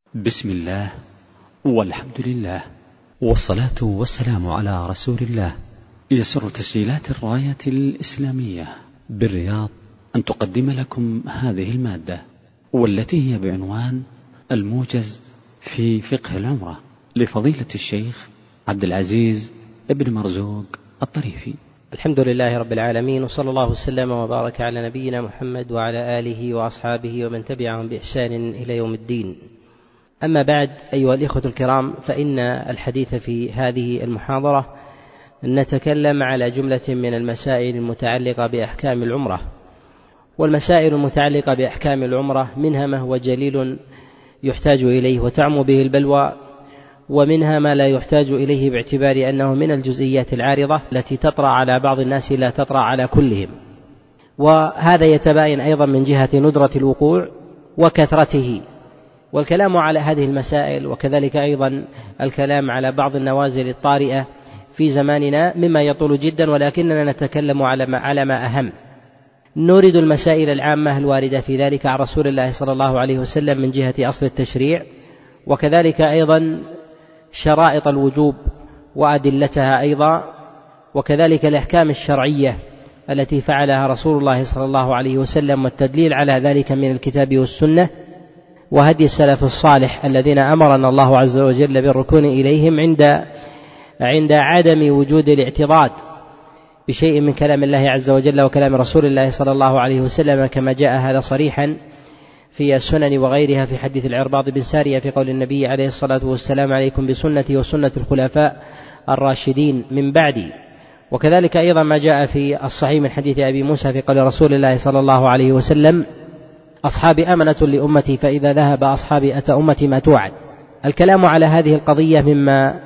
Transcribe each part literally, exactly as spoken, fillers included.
بسم الله والحمد لله والصلاة والسلام على رسول الله. يسر تسجيلات الراية الإسلامية بالرياض أن تقدم لكم هذه المادة، والتي هي بعنوان الموجز في فقه العمرة لفضيلة الشيخ عبد العزيز ابن مرزوق الطريفي. الحمد لله رب العالمين، وصلى الله وسلم وبارك على نبينا محمد وعلى آله وأصحابه ومن تبعهم بإحسان إلى يوم الدين. أما بعد، أيها الإخوة الكرام، فإن الحديث في هذه المحاضرة نتكلم على جملة من المسائل المتعلقة بأحكام العمرة. والمسائل المتعلقة بأحكام العمرة منها ما هو جليل يحتاج إليه وتعم به البلوى، ومنها ما لا يحتاج إليه باعتبار أنه من الجزئيات العارضة التي تطرأ على بعض الناس لا تطرأ على كلهم. وهذا يتباين أيضا من جهة ندرة الوقوع وكثرته. والكلام على هذه المسائل وكذلك أيضا الكلام على بعض النوازل الطارئة في زماننا مما يطول جدا، ولكننا نتكلم على ما, على ما أهم. نريد المسائل العامة الواردة في ذلك عن رسول الله صلى الله عليه وسلم من جهة أصل التشريع، وكذلك أيضا شرائط الوجوب وأدلتها أيضا، وكذلك الأحكام الشرعية التي فعلها رسول الله صلى الله عليه وسلم والتدليل على ذلك من الكتاب والسنة وهدي السلف الصالح الذين أمرنا الله عز وجل بالركون إليهم عند عند عدم وجود الاعتراض بشيء من كلام الله عز وجل وكلام رسول الله صلى الله عليه وسلم، كما جاء هذا صريحا في السنن وغيرها في حديث العرباض بن سارية في قول النبي عليه الصلاة والسلام: عليكم بسنتي وسنة الخلفاء الراشدين من بعدي. وكذلك أيضا ما جاء في الصحيح من حديث أبي موسى في قول رسول الله صلى الله عليه وسلم: أصحابي أمنة لأمتي، فإذا ذهب أصحابي أتى أمتي ما توعد. الكلام على هذه القضية مما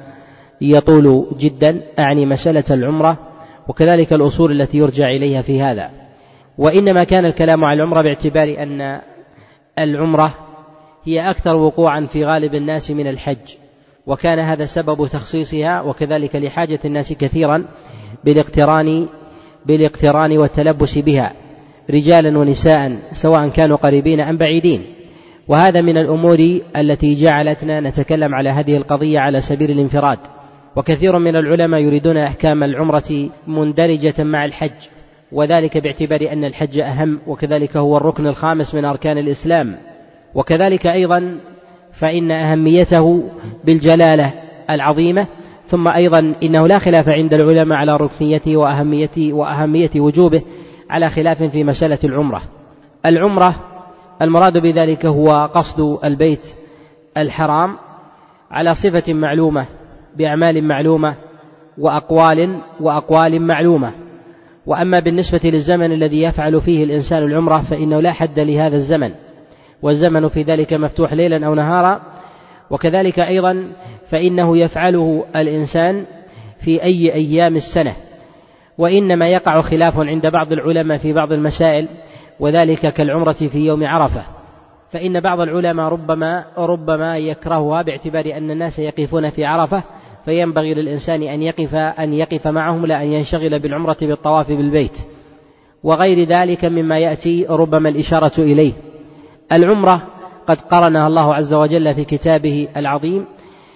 يطول جدا، أعني مسألة العمرة وكذلك الأصول التي يرجع إليها في هذا. وإنما كان الكلام على العمرة باعتبار أن العمرة هي أكثر وقوعا في غالب الناس من الحج، وكان هذا سبب تخصيصها، وكذلك لحاجة الناس كثيرا بالاقتران بالاقتران والتلبس بها رجالا ونساء سواء كانوا قريبين أم بعيدين. وهذا من الأمور التي جعلتنا نتكلم على هذه القضية على سبيل الانفراد. وكثير من العلماء يريدون أحكام العمرة مندرجة مع الحج، وذلك باعتبار أن الحج أهم، وكذلك هو الركن الخامس من أركان الإسلام، وكذلك أيضا فإن أهميته بالجلالة العظيمة. ثم أيضا إنه لا خلاف عند العلماء على ركنيته وأهميته وأهمية وجوبه، على خلاف في مسألة العمرة. العمرة المراد بذلك هو قصد البيت الحرام على صفة معلومة بأعمال معلومة وأقوال وأقوال معلومة. وأما بالنسبة للزمن الذي يفعل فيه الإنسان العمرة فإنه لا حد لهذا الزمن، والزمن في ذلك مفتوح ليلا أو نهارا. وكذلك أيضا فإنه يفعله الإنسان في أي أيام السنة، وإنما يقع خلاف عند بعض العلماء في بعض المسائل، وذلك كالعمرة في يوم عرفة، فإن بعض العلماء ربما ربما يكرهها باعتبار أن الناس يقفون في عرفة، فينبغي للإنسان أن يقف أن يقف معهم لا أن ينشغل بالعمرة بالطواف بالبيت وغير ذلك مما يأتي ربما الإشارة إليه. العمرة قد قرنها الله عز وجل في كتابه العظيم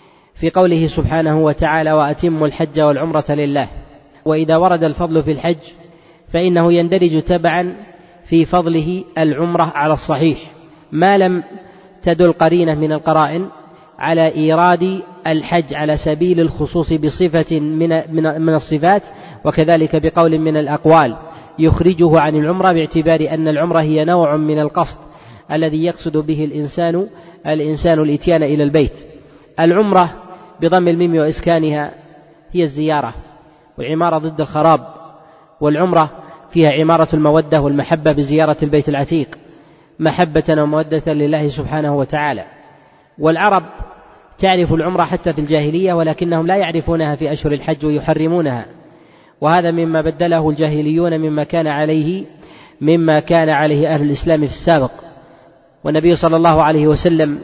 في قوله سبحانه وتعالى: وأتموا الحج والعمرة لله. وإذا ورد الفضل في الحج فإنه يندرج تبعا في فضله العمرة على الصحيح، ما لم تدل قرينة من القرائن على إيراد الحج على سبيل الخصوص بصفة من من الصفات، وكذلك بقول من الأقوال يخرجه عن العمرة، باعتبار أن العمرة هي نوع من القصد الذي يقصد به الإنسان الإنسان الإتيان إلى البيت. العمرة بضم الميم وإسكانها هي الزيارة والعمارة ضد الخراب، والعمرة فيها عمارة المودة والمحبة بزيارة البيت العتيق محبة ومودة لله سبحانه وتعالى. والعرب تعرف العمرة حتى في الجاهلية، ولكنهم لا يعرفونها في أشهر الحج ويحرمونها، وهذا مما بدله الجاهليون مما كان عليه مما كان عليه أهل الإسلام في السابق. والنبي صلى الله عليه وسلم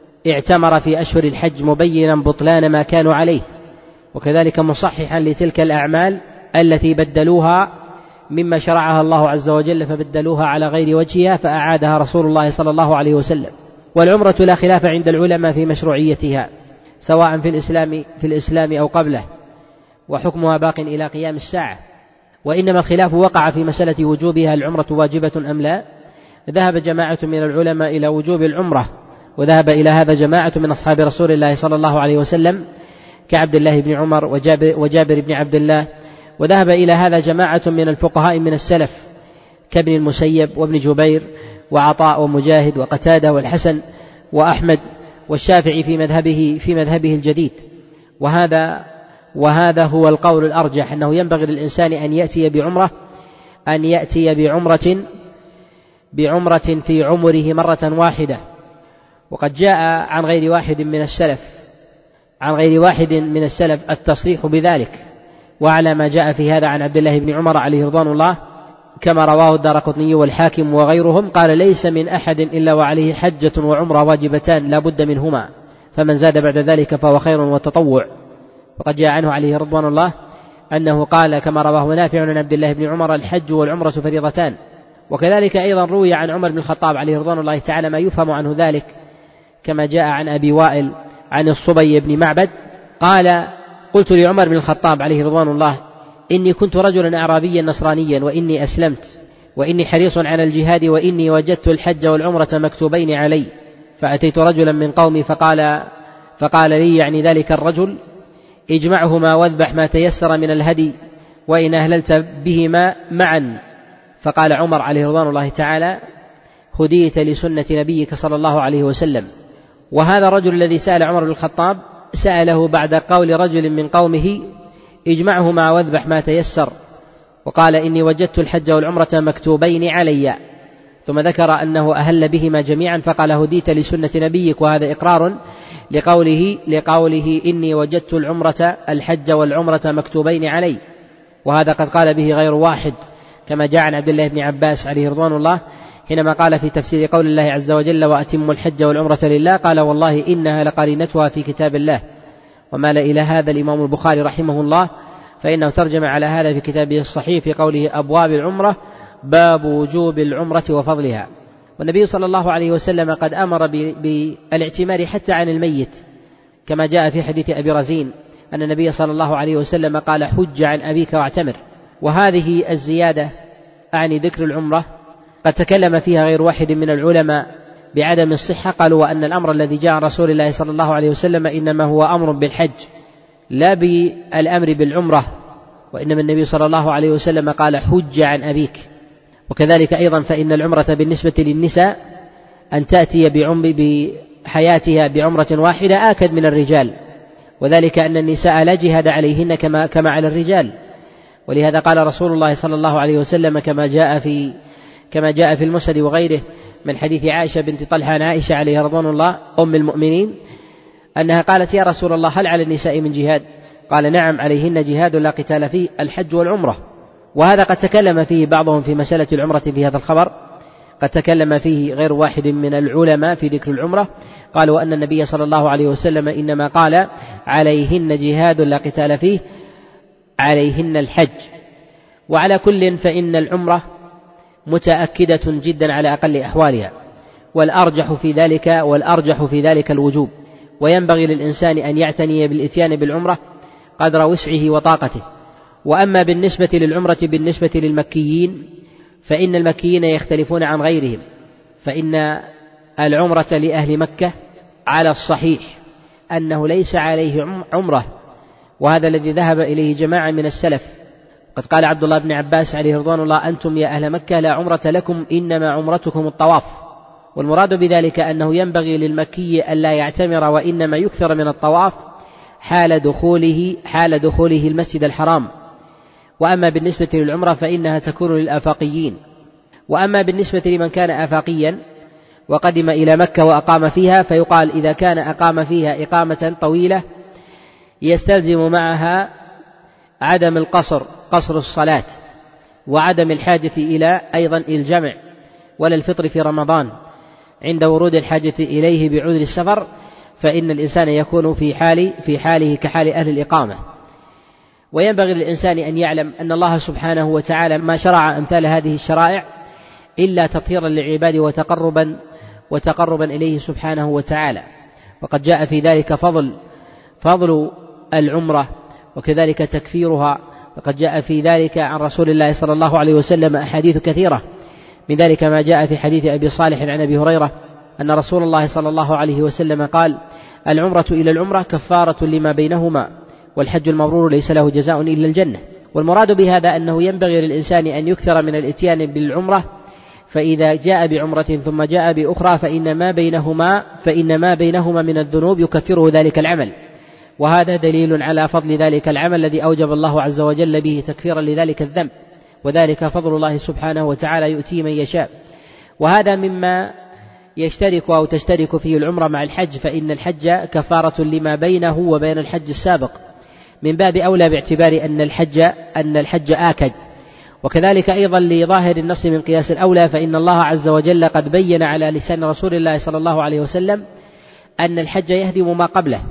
اعتمر في أشهر الحج مبينا بطلان ما كانوا عليه، وكذلك مصححا لتلك الأعمال التي بدلوها مما شرعها الله عز وجل فبدلوها على غير وجهها، فأعادها رسول الله صلى الله عليه وسلم. والعمرة لا خلاف عند العلماء في مشروعيتها سواء في الإسلام, في الإسلام أو قبله، وحكمها باق إلى قيام الساعة، وإنما الخلاف وقع في مسألة وجوبها، العمرة واجبة أم لا. ذهب جماعة من العلماء إلى وجوب العمرة، وذهب إلى هذا جماعة من أصحاب رسول الله صلى الله عليه وسلم كعبد الله بن عمر وجابر, وجابر بن عبد الله، وذهب إلى هذا جماعة من الفقهاء من السلف كابن المسيب وابن جبير وعطاء ومجاهد وقتادة والحسن وأحمد والشافعي في مذهبه في مذهبه الجديد. وهذا وهذا هو القول الأرجح، أنه ينبغي للإنسان أن يأتي بعمرة أن يأتي بعمرة بعمرة في عمره مرة واحدة. وقد جاء عن غير واحد من السلف عن غير واحد من السلف التصريح بذلك، وعلى ما جاء في هذا عن عبد الله بن عمر عليه رضوان الله كما رواه الدارقطني والحاكم وغيرهم، قال: ليس من أحد إلا وعليه حجة وعمرة واجبتان لا بد منهما، فمن زاد بعد ذلك فهو خير وتطوع. وقد جاء عنه عليه رضوان الله أنه قال كما رواه نافع عن عبد الله بن عمر: الحج والعمرة فريضتان. وكذلك أيضا روي عن عمر بن الخطاب عليه رضوان الله تعالى ما يفهم عنه ذلك، كما جاء عن أبي وائل عن الصبي بن معبد قال: قلت لعمر بن الخطاب عليه رضوان الله: إني كنت رجلا أعرابيا نصرانيا، وإني أسلمت، وإني حريص على الجهاد، وإني وجدت الحج والعمرة مكتوبين علي، فأتيت رجلا من قومي فقال فقال لي يعني ذلك الرجل: اجمعهما واذبح ما تيسر من الهدي، وإن أهللت بهما معا. فقال عمر عليه رضوان الله تعالى: هديت لسنة نبيك صلى الله عليه وسلم. وهذا الرجل الذي سأل عمر بن الخطاب سأله بعد قول رجل من قومه: اجمعهما واذبح ما تيسر، وقال: إني وجدت الحج والعمرة مكتوبين علي، ثم ذكر أنه أهل بهما جميعا فقال: هديت لسنة نبيك. وهذا إقرار لقوله لقوله إني وجدت العمرة الحج والعمرة مكتوبين علي، وهذا قد قال به غير واحد، كما جاء عن عبد الله بن عباس عليه رضوان الله حينما قال في تفسير قول الله عز وجل: وأتموا الحج والعمرة لله، قال: والله إنها لقرينتها في كتاب الله. ومال إلى هذا الإمام البخاري رحمه الله، فإنه ترجم على هذا في كتابه الصحيح في قوله: أبواب العمرة، باب وجوب العمرة وفضلها. والنبي صلى الله عليه وسلم قد أمر بالاعتمار حتى عن الميت، كما جاء في حديث أبي رزين أن النبي صلى الله عليه وسلم قال: حج عن أبيك واعتمر. وهذه الزيادة أعني ذكر العمرة قد تكلم فيها غير واحد من العلماء بعدم الصحة، قالوا: وأن الأمر الذي جاء عن رسول الله صلى الله عليه وسلم إنما هو أمر بالحج لا بالأمر بالعمرة، وإنما النبي صلى الله عليه وسلم قال: حج عن أبيك. وكذلك أيضا فإن العمرة بالنسبة للنساء أن تأتي بعمر بحياتها بعمرة واحدة آكد من الرجال، وذلك أن النساء لا جهاد عليهن كما كما على الرجال. ولهذا قال رسول الله صلى الله عليه وسلم كما جاء في كما جاء في المسند وغيره من حديث عائشة بنت طلحة عن عائشة عليها رضوان الله أم المؤمنين أنها قالت: يا رسول الله، هل على النساء من جهاد؟ قال: نعم، عليهن جهاد لا قتال فيه، الحج والعمرة. وهذا قد تكلم فيه بعضهم في مسألة العمرة في هذا الخبر، قد تكلم فيه غير واحد من العلماء في ذكر العمرة، قالوا أن النبي صلى الله عليه وسلم إنما قال: عليهن جهاد لا قتال فيه، عليهن الحج. وعلى كل فإن العمرة متأكدة جدا على أقل أحوالها، والأرجح في ذلك والأرجح في ذلك الوجوب. وينبغي للإنسان أن يعتني بالإتيان بالعمرة قدر وسعه وطاقته. وأما بالنسبة للعمرة بالنسبة للمكيين فإن المكيين يختلفون عن غيرهم، فإن العمرة لأهل مكة على الصحيح أنه ليس عليه عمرة، وهذا الذي ذهب إليه جماعة من السلف. قد قال عبد الله بن عباس عليه رضوان الله: أنتم يا أهل مكة لا عمرة لكم، إنما عمرتكم الطواف. والمراد بذلك أنه ينبغي للمكي ألا يعتمر، وإنما يكثر من الطواف حال دخوله حال دخوله المسجد الحرام. وأما بالنسبة للعمرة فإنها تكون للآفاقيين. وأما بالنسبة لمن كان آفاقيا وقدم إلى مكة وأقام فيها، فيقال إذا كان أقام فيها إقامة طويلة يستلزم معها عدم القصر قصر الصلاة، وعدم الحاجة إلى أيضا الجمع ولا الفطر في رمضان عند ورود الحاجة إليه بعذر السفر، فإن الإنسان يكون في حال في حاله كحال أهل الإقامة. وينبغي للإنسان أن يعلم أن الله سبحانه وتعالى ما شرع أمثال هذه الشرائع إلا تطهيرا للعباد وتقربا وتقربا إليه سبحانه وتعالى. وقد جاء في ذلك فضل فضل العمرة وكذلك تكفيرها، وقد جاء في ذلك عن رسول الله صلى الله عليه وسلم أحاديث كثيرة، من ذلك ما جاء في حديث أبي صالح عن أبي هريرة أن رسول الله صلى الله عليه وسلم قال: العمرة إلى العمرة كفارة لما بينهما، والحج المبرور ليس له جزاء إلا الجنة. والمراد بهذا أنه ينبغي للإنسان أن يكثر من الإتيان بالعمرة، فإذا جاء بعمرة ثم جاء بأخرى فإن ما بينهما فإن ما بينهما من الذنوب يكفره ذلك العمل، وهذا دليل على فضل ذلك العمل الذي أوجب الله عز وجل به تكفيرا لذلك الذنب، وذلك فضل الله سبحانه وتعالى يؤتي من يشاء. وهذا مما يشترك أو تشترك فيه العمرة مع الحج، فإن الحج كفارة لما بينه وبين الحج السابق، من باب أولى باعتبار أن الحج أن الحج آكد. وكذلك أيضا لظاهر النص من قياس الأولى، فإن الله عز وجل قد بين على لسان رسول الله صلى الله عليه وسلم أن الحج يهدم ما قبله،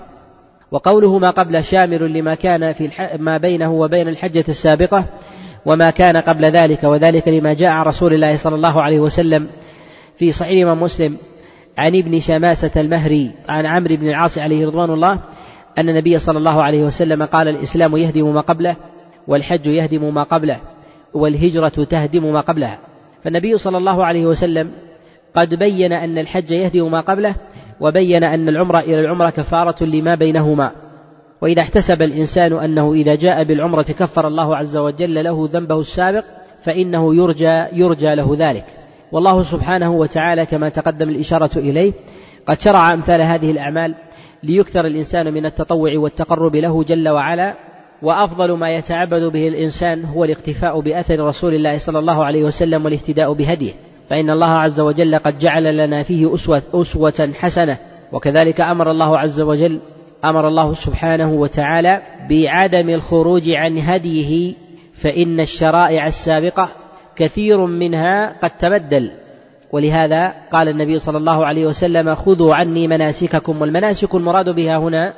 وقوله ما قبله شامل لما كان في ما بينه وبين الحجة السابقة وما كان قبل ذلك، وذلك لما جاء عن رسول الله صلى الله عليه وسلم في صحيح من مسلم عن ابن شماسة المهري عن عمرو بن العاص عليه رضوان الله أن النبي صلى الله عليه وسلم قال: الإسلام يهدم ما قبله، والحج يهدم ما قبله، والهجرة تهدم ما قبلها. فالنبي صلى الله عليه وسلم قد بين أن الحج يهدم ما قبله، وبين أن العمرة إلى العمرة كفارة لما بينهما. وإذا احتسب الإنسان أنه إذا جاء بالعمرة كفر الله عز وجل له ذنبه السابق فإنه يرجى, يرجى له ذلك. والله سبحانه وتعالى كما تقدم الإشارة إليه قد شرع أمثال هذه الأعمال ليكثر الإنسان من التطوع والتقرب له جل وعلا. وأفضل ما يتعبد به الإنسان هو الاقتفاء بأثر رسول الله صلى الله عليه وسلم والاهتداء بهديه، فإن الله عز وجل قد جعل لنا فيه أسوة, أسوة حسنة. وكذلك أمر الله عز وجل أمر الله سبحانه وتعالى بعدم الخروج عن هديه، فإن الشرائع السابقة كثير منها قد تبدل، ولهذا قال النبي صلى الله عليه وسلم: خذوا عني مناسككم. والمناسك المراد بها هنا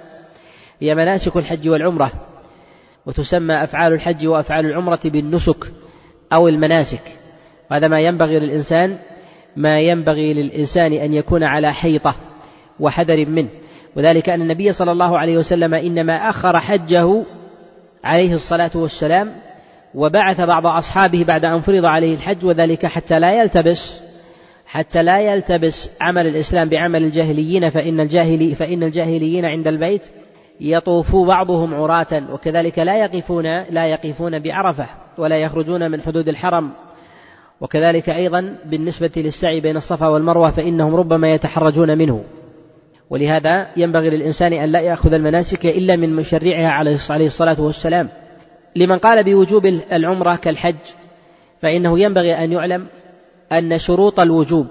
هي مناسك الحج والعمرة، وتسمى أفعال الحج وأفعال العمرة بالنسك أو المناسك. وهذا ما ينبغي للإنسان ما ينبغي للإنسان أن يكون على حيطة وحذر منه، وذلك أن النبي صلى الله عليه وسلم إنما أخر حجه عليه الصلاة والسلام، وبعث بعض أصحابه بعد أن فرض عليه الحج، وذلك حتى لا يلتبس حتى لا يلتبس عمل الإسلام بعمل الجاهليين، فإن الجاهلي فإن الجاهليين عند البيت يطوف بعضهم عراة، وكذلك لا يقفون لا يقفون بعرفة ولا يخرجون من حدود الحرم. وكذلك أيضا بالنسبة للسعي بين الصفا والمروة فإنهم ربما يتحرجون منه، ولهذا ينبغي للإنسان أن لا يأخذ المناسك إلا من مشرعها عليه الصلاة والسلام. لمن قال بوجوب العمرة كالحج فإنه ينبغي أن يعلم أن شروط الوجوب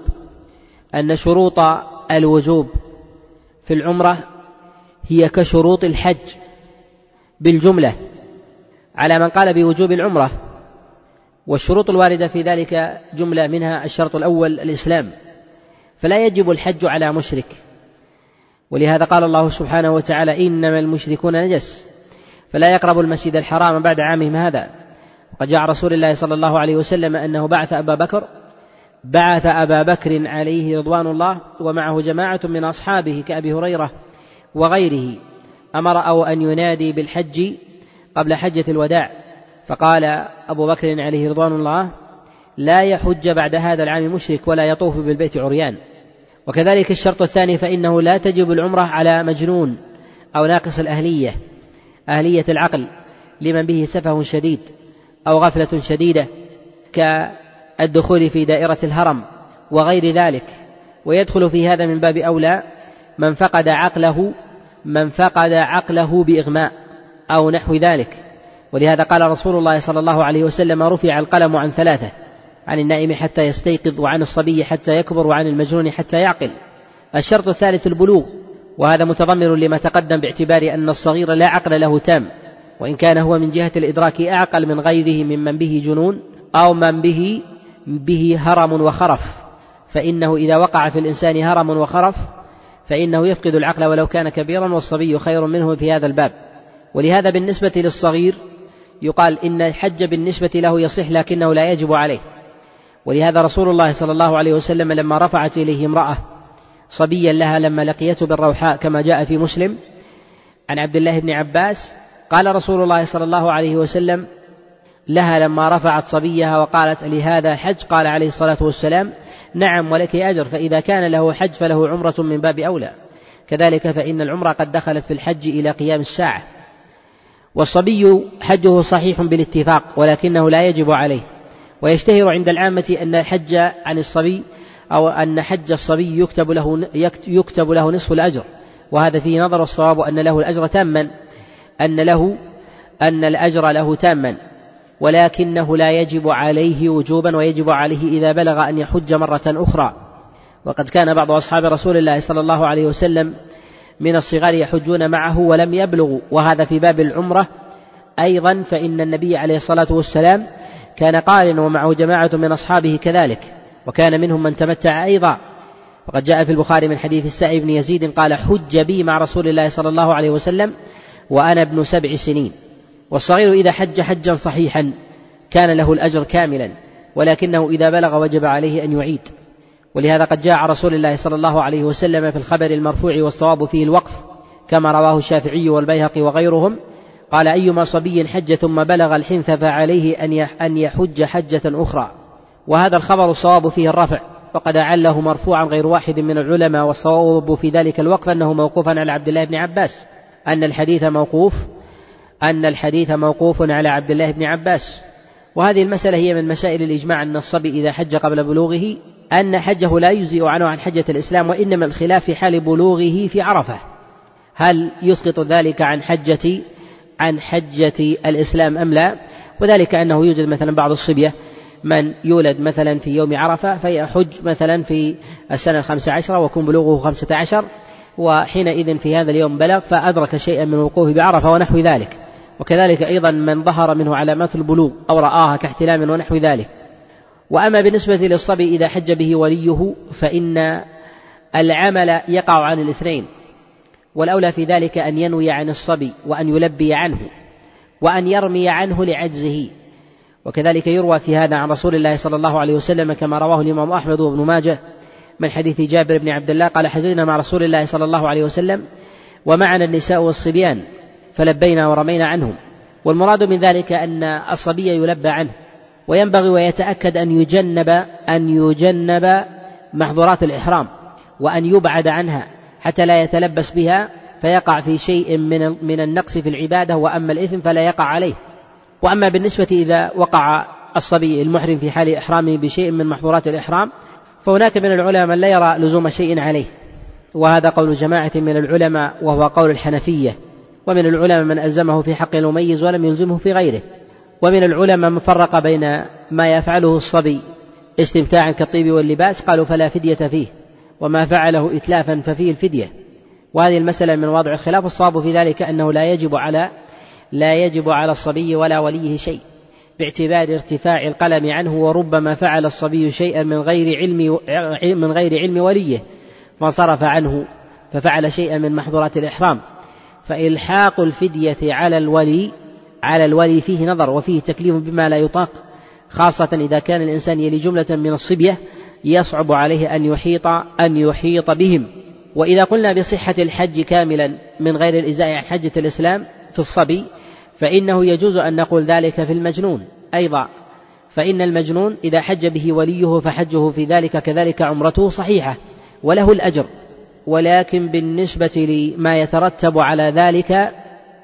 أن شروط الوجوب في العمرة هي كشروط الحج بالجملة على من قال بوجوب العمرة، والشروط الواردة في ذلك جملة منها الشرط الأول الإسلام، فلا يجب الحج على مشرك، ولهذا قال الله سبحانه وتعالى: إنما المشركون نجس فلا يقربوا المسجد الحرام بعد عامهم هذا. وقد جاء رسول الله صلى الله عليه وسلم أنه بعث أبا بكر بعث أبا بكر عليه رضوان الله ومعه جماعة من أصحابه كأبي هريرة وغيره، أمر أو أن ينادي بالحج قبل حجة الوداع، فقال أبو بكر عليه رضوان الله: لا يحج بعد هذا العام مشرك ولا يطوف بالبيت عريان. وكذلك الشرط الثاني فإنه لا تجب العمرة على مجنون أو ناقص الأهلية أهلية العقل لمن به سفه شديد أو غفلة شديدة كالدخول في دائرة الهرم وغير ذلك. ويدخل في هذا من باب أولى من فقد عقله من فقد عقله بإغماء أو نحو ذلك، ولهذا قال رسول الله صلى الله عليه وسلم: رفع القلم عن ثلاثة: عن النائم حتى يستيقظ، وعن الصبي حتى يكبر، وعن المجنون حتى يعقل. الشرط الثالث البلوغ، وهذا متضمن لما تقدم باعتبار أن الصغير لا عقل له تام، وإن كان هو من جهة الإدراك أعقل من غيره ممن به جنون أو من به به هرم وخرف، فإنه إذا وقع في الإنسان هرم وخرف فإنه يفقد العقل ولو كان كبيرا، والصبي خير منه في هذا الباب. ولهذا بالنسبة للصغير يقال إن الحج بالنسبة له يصح لكنه لا يجب عليه. ولهذا رسول الله صلى الله عليه وسلم لما رفعت إليه امرأة صبيا لها لما لقيته بالروحاء كما جاء في مسلم عن عبد الله بن عباس قال رسول الله صلى الله عليه وسلم لها لما رفعت صبيها وقالت لهذا حج قال عليه الصلاة والسلام نعم ولك أجر، فإذا كان له حج فله عمرة من باب أولى. كذلك فإن العمرة قد دخلت في الحج إلى قيام الساعة. والصبي حجه صحيح بالاتفاق ولكنه لا يجب عليه، ويشتهر عند العامة أن الحج عن الصبي أو أن حج الصبي يكتب له, يكتب له نصف الأجر، وهذا فيه نظر. الصواب أن له الأجر تاما أن له أن الأجر له تاما ولكنه لا يجب عليه وجوبا، ويجب عليه إذا بلغ أن يحج مرة أخرى. وقد كان بعض أصحاب رسول الله صلى الله عليه وسلم من الصغار يحجون معه ولم يبلغوا، وهذا في باب العمرة أيضا، فإن النبي عليه الصلاة والسلام كان قارن ومعه جماعة من أصحابه كذلك، وكان منهم من تمتع أيضا. وقد جاء في البخاري من حديث السائب بن يزيد قال حج بي مع رسول الله صلى الله عليه وسلم وأنا ابن سبع سنين. والصغير إذا حج حجا صحيحا كان له الأجر كاملا، ولكنه إذا بلغ وجب عليه أن يعيد. ولهذا قد جاء رسول الله صلى الله عليه وسلم في الخبر المرفوع والصواب فيه الوقف كما رواه الشافعي والبيهقي وغيرهم قال أيما صبي حج ثم بلغ الحنث فعليه أن يحج حجة أخرى. وهذا الخبر الصواب فيه الرفع، وقد أعله مرفوعا غير واحد من العلماء، والصواب في ذلك الوقف أنه موقوفا على عبد الله بن عباس، أن الحديث موقوف أن الحديث موقوف على عبد الله بن عباس. وهذه المسألة هي من مسائل الإجماع أن الصبي إذا حج قبل بلوغه أن حجه لا يجزئ عنه عن حجة الإسلام، وإنما الخلاف في حال بلوغه في عرفة، هل يسقط ذلك عن حجة عن حجة الإسلام أم لا؟ وذلك أنه يوجد مثلا بعض الصبية من يولد مثلا في يوم عرفة فيحج مثلا في السنة الخامسة عشرة ويكون بلوغه خمسة عشر، وحينئذ في هذا اليوم بلغ فأدرك شيئا من وقوفه بعرفة ونحو ذلك. وكذلك أيضا من ظهر منه علامات البلوغ أو رآها كاحتلام ونحو ذلك. وأما بالنسبة للصبي إذا حج به وليه فإن العمل يقع عن الاثنين، والأولى في ذلك أن ينوي عن الصبي وأن يلبي عنه وأن يرمي عنه لعجزه. وكذلك يروى في هذا عن رسول الله صلى الله عليه وسلم كما رواه الإمام أحمد وابن ماجه من حديث جابر بن عبد الله قال حججنا مع رسول الله صلى الله عليه وسلم ومعنا النساء والصبيان فلبينا ورمينا عنهم. والمراد من ذلك أن الصبي يلبى عنه، وينبغي ويتأكد أن يجنب أن يجنب محظورات الإحرام وأن يبعد عنها حتى لا يتلبس بها فيقع في شيء من من النقص في العبادة، وأما الإثم فلا يقع عليه. وأما بالنسبة إذا وقع الصبي المحرم في حال إحرامه بشيء من محظورات الإحرام فهناك من العلماء من لا يرى لزوم شيء عليه، وهذا قول جماعة من العلماء وهو قول الحنفية، ومن العلماء من ألزمه في حق المميز ولم يلزمه في غيره. ومن العلماء من فرق بين ما يفعله الصبي استمتاعا كالطيب واللباس قالوا فلا فدية فيه، وما فعله إتلافا ففيه الفدية. وهذه المسألة من واضع الخلاف. الصواب في ذلك أنه لا يجب على لا يجب على الصبي ولا وليه شيء باعتبار ارتفاع القلم عنه، وربما فعل الصبي شيئا من غير علم من غير علم وليه فانصرف عنه ففعل شيئا من محظورات الإحرام، فإلحاق الفدية على الولي على الولي فيه نظر وفيه تكليف بما لا يطاق، خاصة إذا كان الإنسان يلي جملة من الصبية يصعب عليه أن يحيط أن يحيط بهم. وإذا قلنا بصحة الحج كاملا من غير الإزاء عن حجة الإسلام في الصبي فإنه يجوز أن نقول ذلك في المجنون أيضا، فإن المجنون إذا حج به وليه فحجه في ذلك كذلك عمرته صحيحة وله الأجر. ولكن بالنسبة لما يترتب على ذلك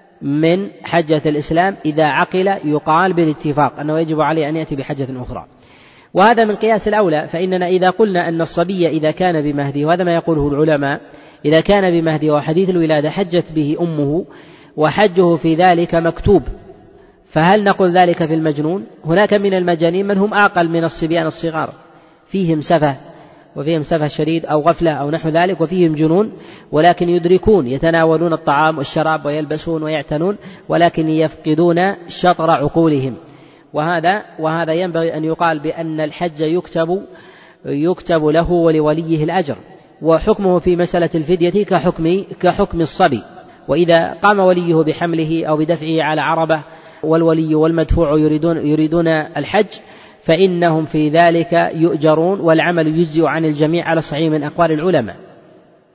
من حجة الإسلام إذا عقل يقال بالاتفاق أنه يجب عليه أن يأتي بحجة أخرى. وهذا من قياس الأولى، فإننا إذا قلنا أن الصبي إذا كان بمهدي، وهذا ما يقوله العلماء، إذا كان بمهدي وحديث الولادة حجت به أمه وحجه في ذلك مكتوب، فهل نقول ذلك في المجنون؟ هناك من المجانين من هم أعقل من الصبيان الصغار، فيهم سفه وفيهم سفه شديد أو غفلة أو نحو ذلك، وفيهم جنون ولكن يدركون يتناولون الطعام والشراب ويلبسون ويعتنون، ولكن يفقدون شطر عقولهم. وهذا وهذا ينبغي أن يقال بأن الحج يكتب يكتب له ولوليه الأجر، وحكمه في مسألة الفدية كحكم كحكم الصبي. وإذا قام وليه بحمله أو بدفعه على عربة والولي والمدفوع يريدون يريدون الحج فإنهم في ذلك يؤجرون، والعمل يجزئ عن الجميع على الصحيح من أقوال العلماء.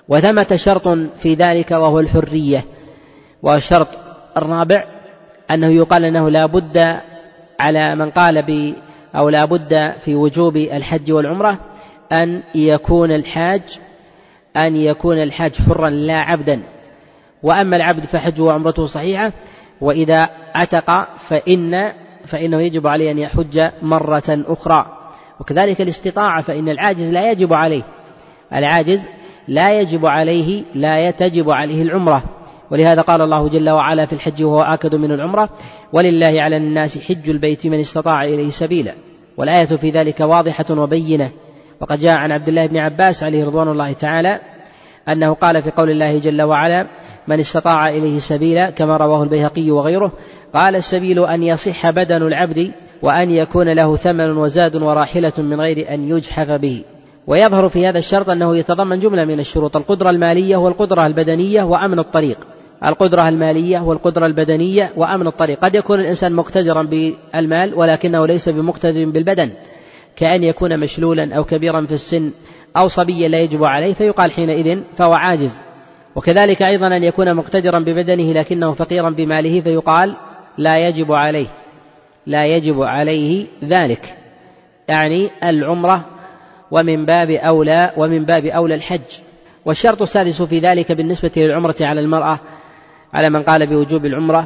وثمة شرط في ذلك وهو الحرية. والشرط الرابع أنه يقال أنه لا بد على من قال ب أو لا بد في وجوب الحج والعمرة أن يكون الحاج أن يكون الحاج حرا لا عبدا، وأما العبد فحجه وعمرته صحيحة، وإذا عتق فإن فإنه يجب عليه أن يحج مرة أخرى. وكذلك الاستطاعة، فإن العاجز لا يجب عليه العاجز لا يجب عليه لا تجب عليه العمرة، ولهذا قال الله جل وعلا في الحج وهو آكد من العمرة: ولله على الناس حج البيت من استطاع إليه سبيلا. والآية في ذلك واضحة وبينة. وقد جاء عن عبد الله بن عباس عليه رضوان الله تعالى أنه قال في قول الله جل وعلا: من استطاع إليه سبيلا، كما رواه البيهقي وغيره، قال: السبيل أن يصح بدن العبد وأن يكون له ثمن وزاد وراحلة من غير أن يجحف به. ويظهر في هذا الشرط أنه يتضمن جملة من الشروط: القدرة المالية والقدرة البدنية وأمن الطريق. القدرة المالية والقدرة البدنية وأمن الطريق. قد يكون الإنسان مقتدرا بالمال ولكنه ليس بمقتدر بالبدن، كأن يكون مشلولا أو كبيرا في السن أو صبيا لا يجب عليه، فيقال حينئذ فهو عاجز. وكذلك أيضا أن يكون مقتدرا ببدنه لكنه فقيرا بماله، فيقال لا يجب عليه لا يجب عليه ذلك، يعني العمرة ومن باب أولى ومن باب أولى الحج. والشرط السادس في ذلك بالنسبة للعمرة على المرأة على من قال بوجوب العمرة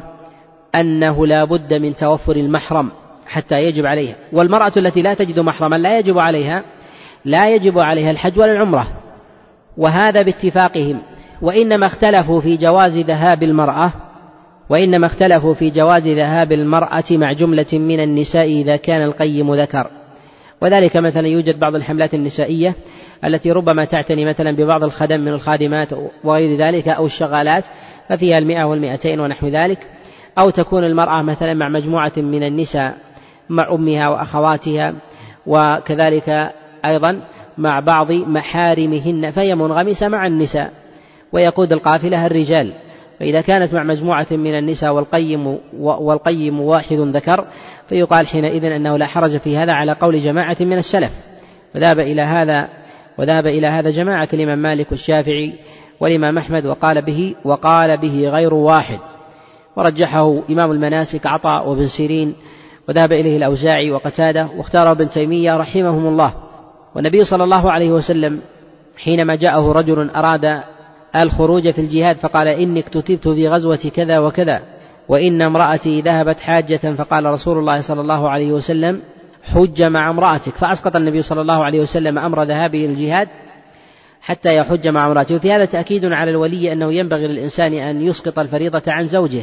أنه لا بد من توفر المحرم حتى يجب عليها. والمرأة التي لا تجد محرما لا يجب عليها لا يجب عليها الحج ولا العمرة، وهذا باتفاقهم. وإنما اختلفوا في جواز ذهاب المرأة وإنما اختلفوا في جواز ذهاب المرأة مع جملة من النساء إذا كان القيم ذكر. وذلك مثلا يوجد بعض الحملات النسائية التي ربما تعتني مثلا ببعض الخدم من الخادمات وغير ذلك أو الشغالات، ففيها المئة والمئتين ونحو ذلك، أو تكون المرأة مثلا مع مجموعة من النساء مع أمها وأخواتها، وكذلك أيضا مع بعض محارمهن، فهي منغمسة مع النساء ويقود القافلة الرجال. فإذا كانت مع مجموعة من النساء والقيم والقيم واحد ذكر، فيقال حينئذ أنه لا حرج في هذا على قول جماعة من السلف. وذهب إلى هذا وذهب إلى هذا جماعة كالإمام مالك والشافعي والإمام أحمد، وقال به وقال به غير واحد، ورجحه إمام المناسك عطاء وابن سيرين، وذهب إليه الأوزاعي وقتادة، واختاره ابن تيمية رحمهم الله. والنبي صلى الله عليه وسلم حينما جاءه رجل أراد الخروج في الجهاد فقال: إني اكتتبت في غزوة كذا وكذا، وإن امرأتي ذهبت حاجة، فقال رسول الله صلى الله عليه وسلم: حج مع امرأتك. فأسقط النبي صلى الله عليه وسلم أمر ذهابه الجهاد حتى يحج مع امرأته. وفي هذا تأكيد على الولي أنه ينبغي للإنسان أن يسقط الفريضة عن زوجه،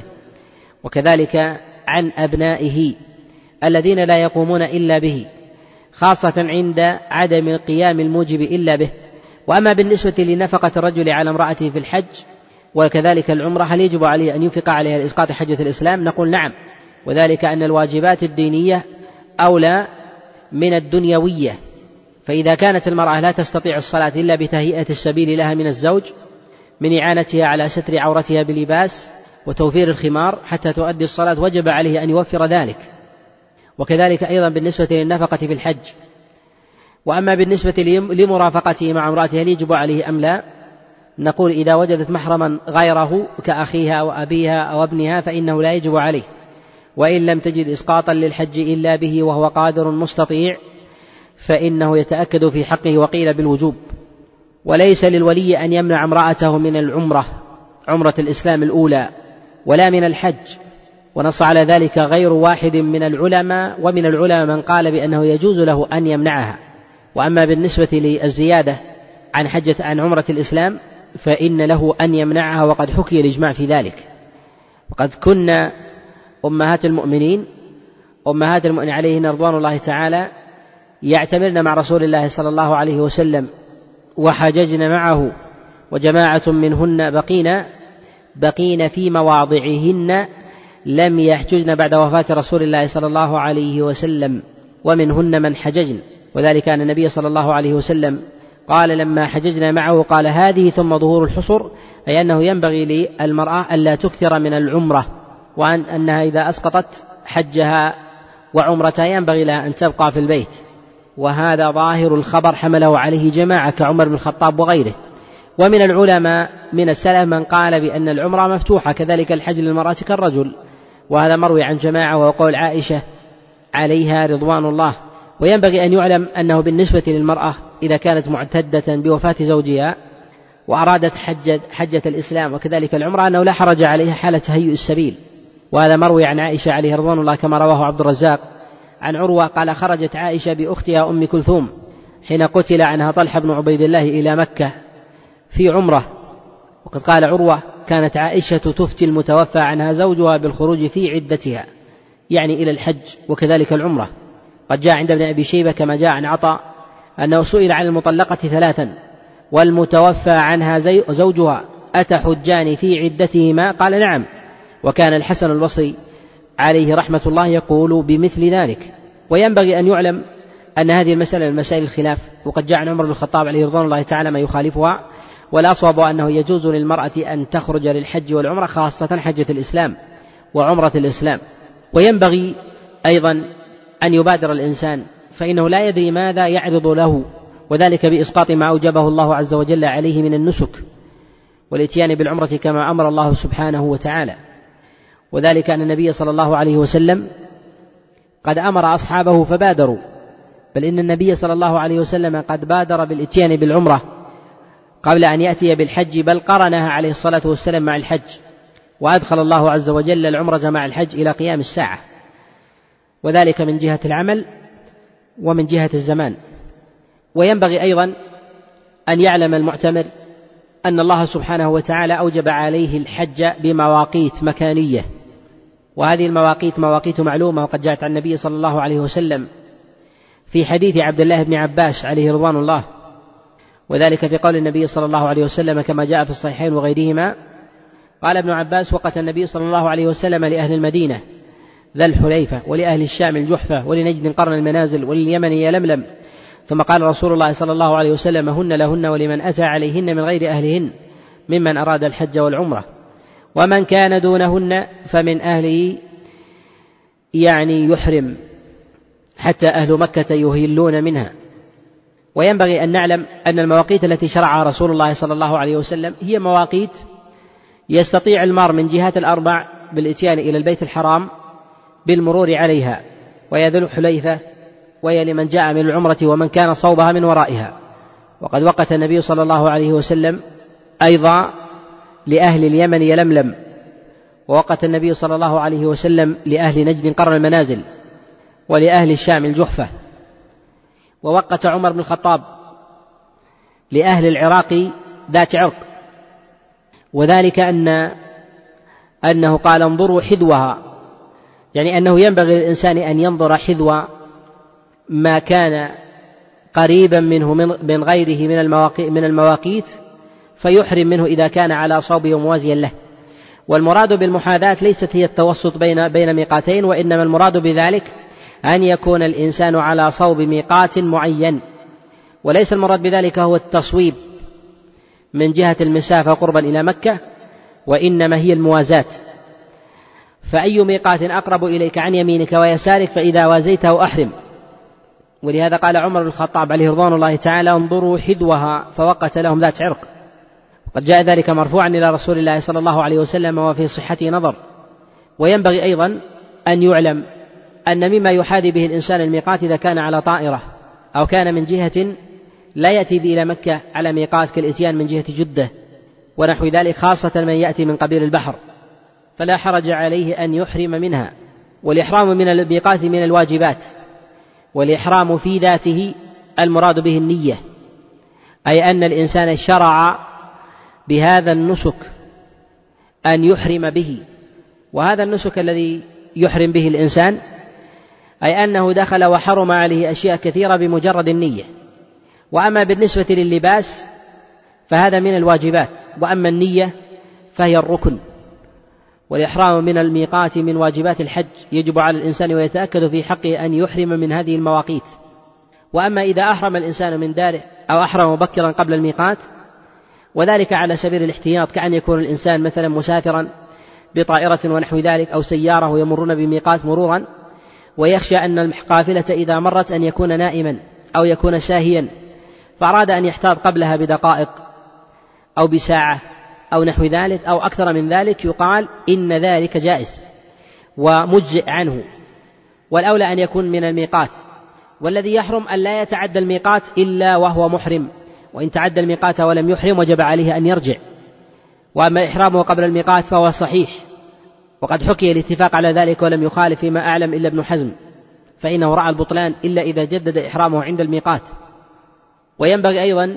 وكذلك عن أبنائه الذين لا يقومون إلا به، خاصة عند عدم قيام الموجب إلا به. وأما بالنسبة لنفقة الرجل على امرأته في الحج وكذلك العمرة، هل يجب عليه أن ينفق عليها لإسقاط حجة الإسلام؟ نقول نعم، وذلك أن الواجبات الدينية أولى من الدنيوية. فإذا كانت المرأة لا تستطيع الصلاة إلا بتهيئة السبيل لها من الزوج، من إعانتها على ستر عورتها بلباس وتوفير الخمار حتى تؤدي الصلاة، وجب عليه أن يوفر ذلك. وكذلك أيضا بالنسبة للنفقة في الحج. وأما بالنسبة لمرافقته مع امرأته هل يجب عليه أم لا؟ نقول إذا وجدت محرما غيره كأخيها وأبيها أو ابنها فإنه لا يجب عليه، وإن لم تجد إسقاطا للحج إلا به وهو قادر مستطيع فإنه يتأكد في حقه وقيل بالوجوب. وليس للولي أن يمنع امرأته من العمرة عمرة الإسلام الأولى ولا من الحج، ونص على ذلك غير واحد من العلماء، ومن العلماء من قال بأنه يجوز له أن يمنعها. وأما بالنسبة للزيادة عن حجة عن عمرة الإسلام فإن له أن يمنعها، وقد حكي الإجماع في ذلك. وقد كنا أمهات المؤمنين أمهات المؤمنين عليهن رضوان الله تعالى يعتمرن مع رسول الله صلى الله عليه وسلم وحججن معه، وجماعة منهن بقين بقين في مواضعهن لم يحججن بعد وفاة رسول الله صلى الله عليه وسلم، ومنهن من حججن. وذلك أن النبي صلى الله عليه وسلم قال لما حججنا معه قال: هذه ثم ظهور الحصر، أي أنه ينبغي للمرأة ألا تكثر من العمرة، وأن أنها إذا أسقطت حجها وعمرتها ينبغي لها أن تبقى في البيت. وهذا ظاهر الخبر حمله عليه جماعة كعمر بن الخطاب وغيره. ومن العلماء من السلف من قال بأن العمرة مفتوحة، كذلك الحج للمرأة كالرجل، وهذا مروي عن جماعة وهو قول عائشة عليها رضوان الله. وينبغي أن يعلم أنه بالنسبة للمرأة إذا كانت معتدة بوفاة زوجها وأرادت حجة, حجة الإسلام وكذلك العمرة أنه لا حرج عليها حالة تهيئ السبيل، وهذا مروي عن عائشة عليه رضوان الله كما رواه عبد الرزاق عن عروة قال: خرجت عائشة بأختها أم كلثوم حين قتل عنها طلحة بن عبيد الله إلى مكة في عمرة. وقد قال عروة: كانت عائشة تفتي المتوفى عنها زوجها بالخروج في عدتها، يعني إلى الحج وكذلك العمرة. قد جاء عند ابن أبي شيبة كما جاء عن عطاء أنه سئل عن المطلقة ثلاثا والمتوفى عنها زوجها أتحجان في عدتهما؟ قال: نعم. وكان الحسن البصري عليه رحمة الله يقول بمثل ذلك. وينبغي أن يعلم أن هذه المسألة من مسائل الخلاف، وقد جاء عن عمر بن الخطاب عليه رضوان الله تعالى ما يخالفها، والأصوب أنه يجوز للمرأة أن تخرج للحج والعمرة، خاصة حجة الإسلام وعمرة الإسلام. وينبغي أيضا أن يبادر الإنسان، فإنه لا يدري ماذا يعرض له، وذلك بإسقاط ما أوجبه الله عز وجل عليه من النسك والإتيان بالعمرة كما أمر الله سبحانه وتعالى. وذلك أن النبي صلى الله عليه وسلم قد أمر أصحابه فبادروا، بل إن النبي صلى الله عليه وسلم قد بادر بالإتيان بالعمرة قبل أن يأتي بالحج، بل قرنها عليه الصلاة والسلام مع الحج، وأدخل الله عز وجل العمرة مع الحج إلى قيام الساعة، وذلك من جهة العمل ومن جهة الزمان. وينبغي أيضا أن يعلم المعتمر أن الله سبحانه وتعالى أوجب عليه الحج بمواقيت مكانية، وهذه المواقيت مواقيت معلومة، وقد جاءت عن النبي صلى الله عليه وسلم في حديث عبد الله بن عباس عليه رضوان الله، وذلك في قول النبي صلى الله عليه وسلم كما جاء في الصحيحين وغيرهما. قال ابن عباس: وقت النبي صلى الله عليه وسلم لأهل المدينة ذا الحليفة، ولأهل الشام الجحفة، ولنجد قرن المنازل، ولليمن يلملم. ثم قال رسول الله صلى الله عليه وسلم: هن لهن ولمن أتى عليهن من غير أهلهن ممن أراد الحج والعمرة، ومن كان دونهن فمن أهله، يعني يحرم، حتى أهل مكة يهلون منها. وينبغي أن نعلم أن المواقيت التي شرعها رسول الله صلى الله عليه وسلم هي مواقيت يستطيع المار من جهات الأربع بالإتيان إلى البيت الحرام بالمرور عليها، وهي ذو الحليفة، وهي لمن جاء من العمرة ومن كان صوبها من ورائها. وقد وقت النبي صلى الله عليه وسلم أيضا لأهل اليمن يلملم، ووقت النبي صلى الله عليه وسلم لأهل نجد قرن المنازل، ولأهل الشام الجحفة. ووقت عمر بن الخطاب لأهل العراق ذات عرق، وذلك أن أنه قال: انظروا حذوها، يعني أنه ينبغي للإنسان أن ينظر حذو ما كان قريبا منه من غيره من المواقيت فيحرم منه إذا كان على صوبه وموازيا له. والمراد بالمحاذاة ليست هي التوسط بين بين ميقاتين، وإنما المراد بذلك أن يكون الإنسان على صوب ميقات معين، وليس المراد بذلك هو التصويب من جهة المسافة قربا إلى مكة، وإنما هي الموازاة. فأي ميقات أقرب إليك عن يمينك ويسارك فإذا وازيته أحرم. ولهذا قال عمر بن الخطاب عليه رضوان الله تعالى: انظروا حذوها، فوقت لهم ذات عرق. وقد جاء ذلك مرفوعا إلى رسول الله صلى الله عليه وسلم، وفي صحته نظر. وينبغي أيضا أن يعلم أن مما يحاذي به الإنسان الميقات إذا كان على طائرة أو كان من جهة لا يأتي به إلى مكة على ميقات كالإتيان من جهة جدة ونحو ذلك، خاصة من يأتي من قبيل البحر، فلا حرج عليه أن يحرم منها. والإحرام من الميقات من الواجبات، والإحرام في ذاته المراد به النية، أي أن الإنسان شرع بهذا النسك أن يحرم به. وهذا النسك الذي يحرم به الإنسان أي أنه دخل وحرم عليه أشياء كثيرة بمجرد النية. وأما بالنسبة لللباس فهذا من الواجبات، وأما النية فهي الركن. والإحرام من الميقات من واجبات الحج، يجب على الإنسان ويتأكد في حقه أن يحرم من هذه المواقيت. وأما إذا أحرم الإنسان من داره أو أحرم مبكرا قبل الميقات، وذلك على سبيل الاحتياط، كأن يكون الإنسان مثلا مسافرا بطائرة ونحو ذلك أو سيارة ويمرون بميقات مرورا، ويخشى أن القافلة إذا مرت أن يكون نائما أو يكون ساهيا، فأراد أن يحتاط قبلها بدقائق أو بساعة أو نحو ذلك أو أكثر من ذلك يقال إن ذلك جائز ومجزئ عنه، والأولى أن يكون من الميقات. والذي يحرم أن لا يتعدى الميقات إلا وهو محرم، وإن تعدى الميقات ولم يحرم وجب عليه أن يرجع. وأما إحرامه قبل الميقات فهو صحيح، وقد حكي الاتفاق على ذلك ولم يخالف فيما أعلم إلا ابن حزم، فإنه رأى البطلان إلا إذا جدد إحرامه عند الميقات. وينبغي أيضا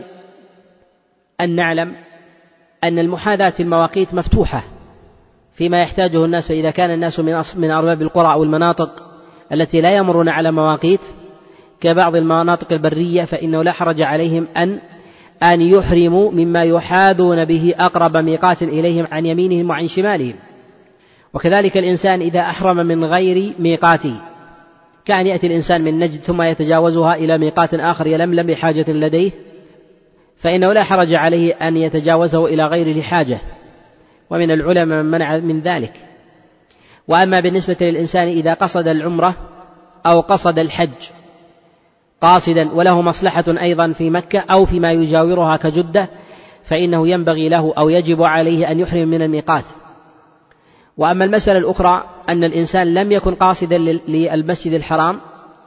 أن نعلم أن المحاذاة في المواقيت مفتوحة فيما يحتاجه الناس، فإذا كان الناس من أرباب القرى أو المناطق التي لا يمرون على مواقيت كبعض المناطق البرية فإنه لا حرج عليهم أن أن يحرموا مما يحاذون به أقرب ميقات إليهم عن يمينهم وعن شمالهم. وكذلك الإنسان إذا أحرم من غير ميقاته، كأن يأتي الإنسان من نجد ثم يتجاوزها إلى ميقات آخر يلملم بحاجة لديه، فإنه لا حرج عليه أن يتجاوزه إلى غير حاجة، ومن العلماء من منع من ذلك. وأما بالنسبة للإنسان إذا قصد العمرة أو قصد الحج قاصدا وله مصلحة أيضا في مكة أو فيما يجاورها كجدة، فإنه ينبغي له أو يجب عليه أن يحرم من الميقات. وأما المسألة الأخرى أن الإنسان لم يكن قاصدا للمسجد الحرام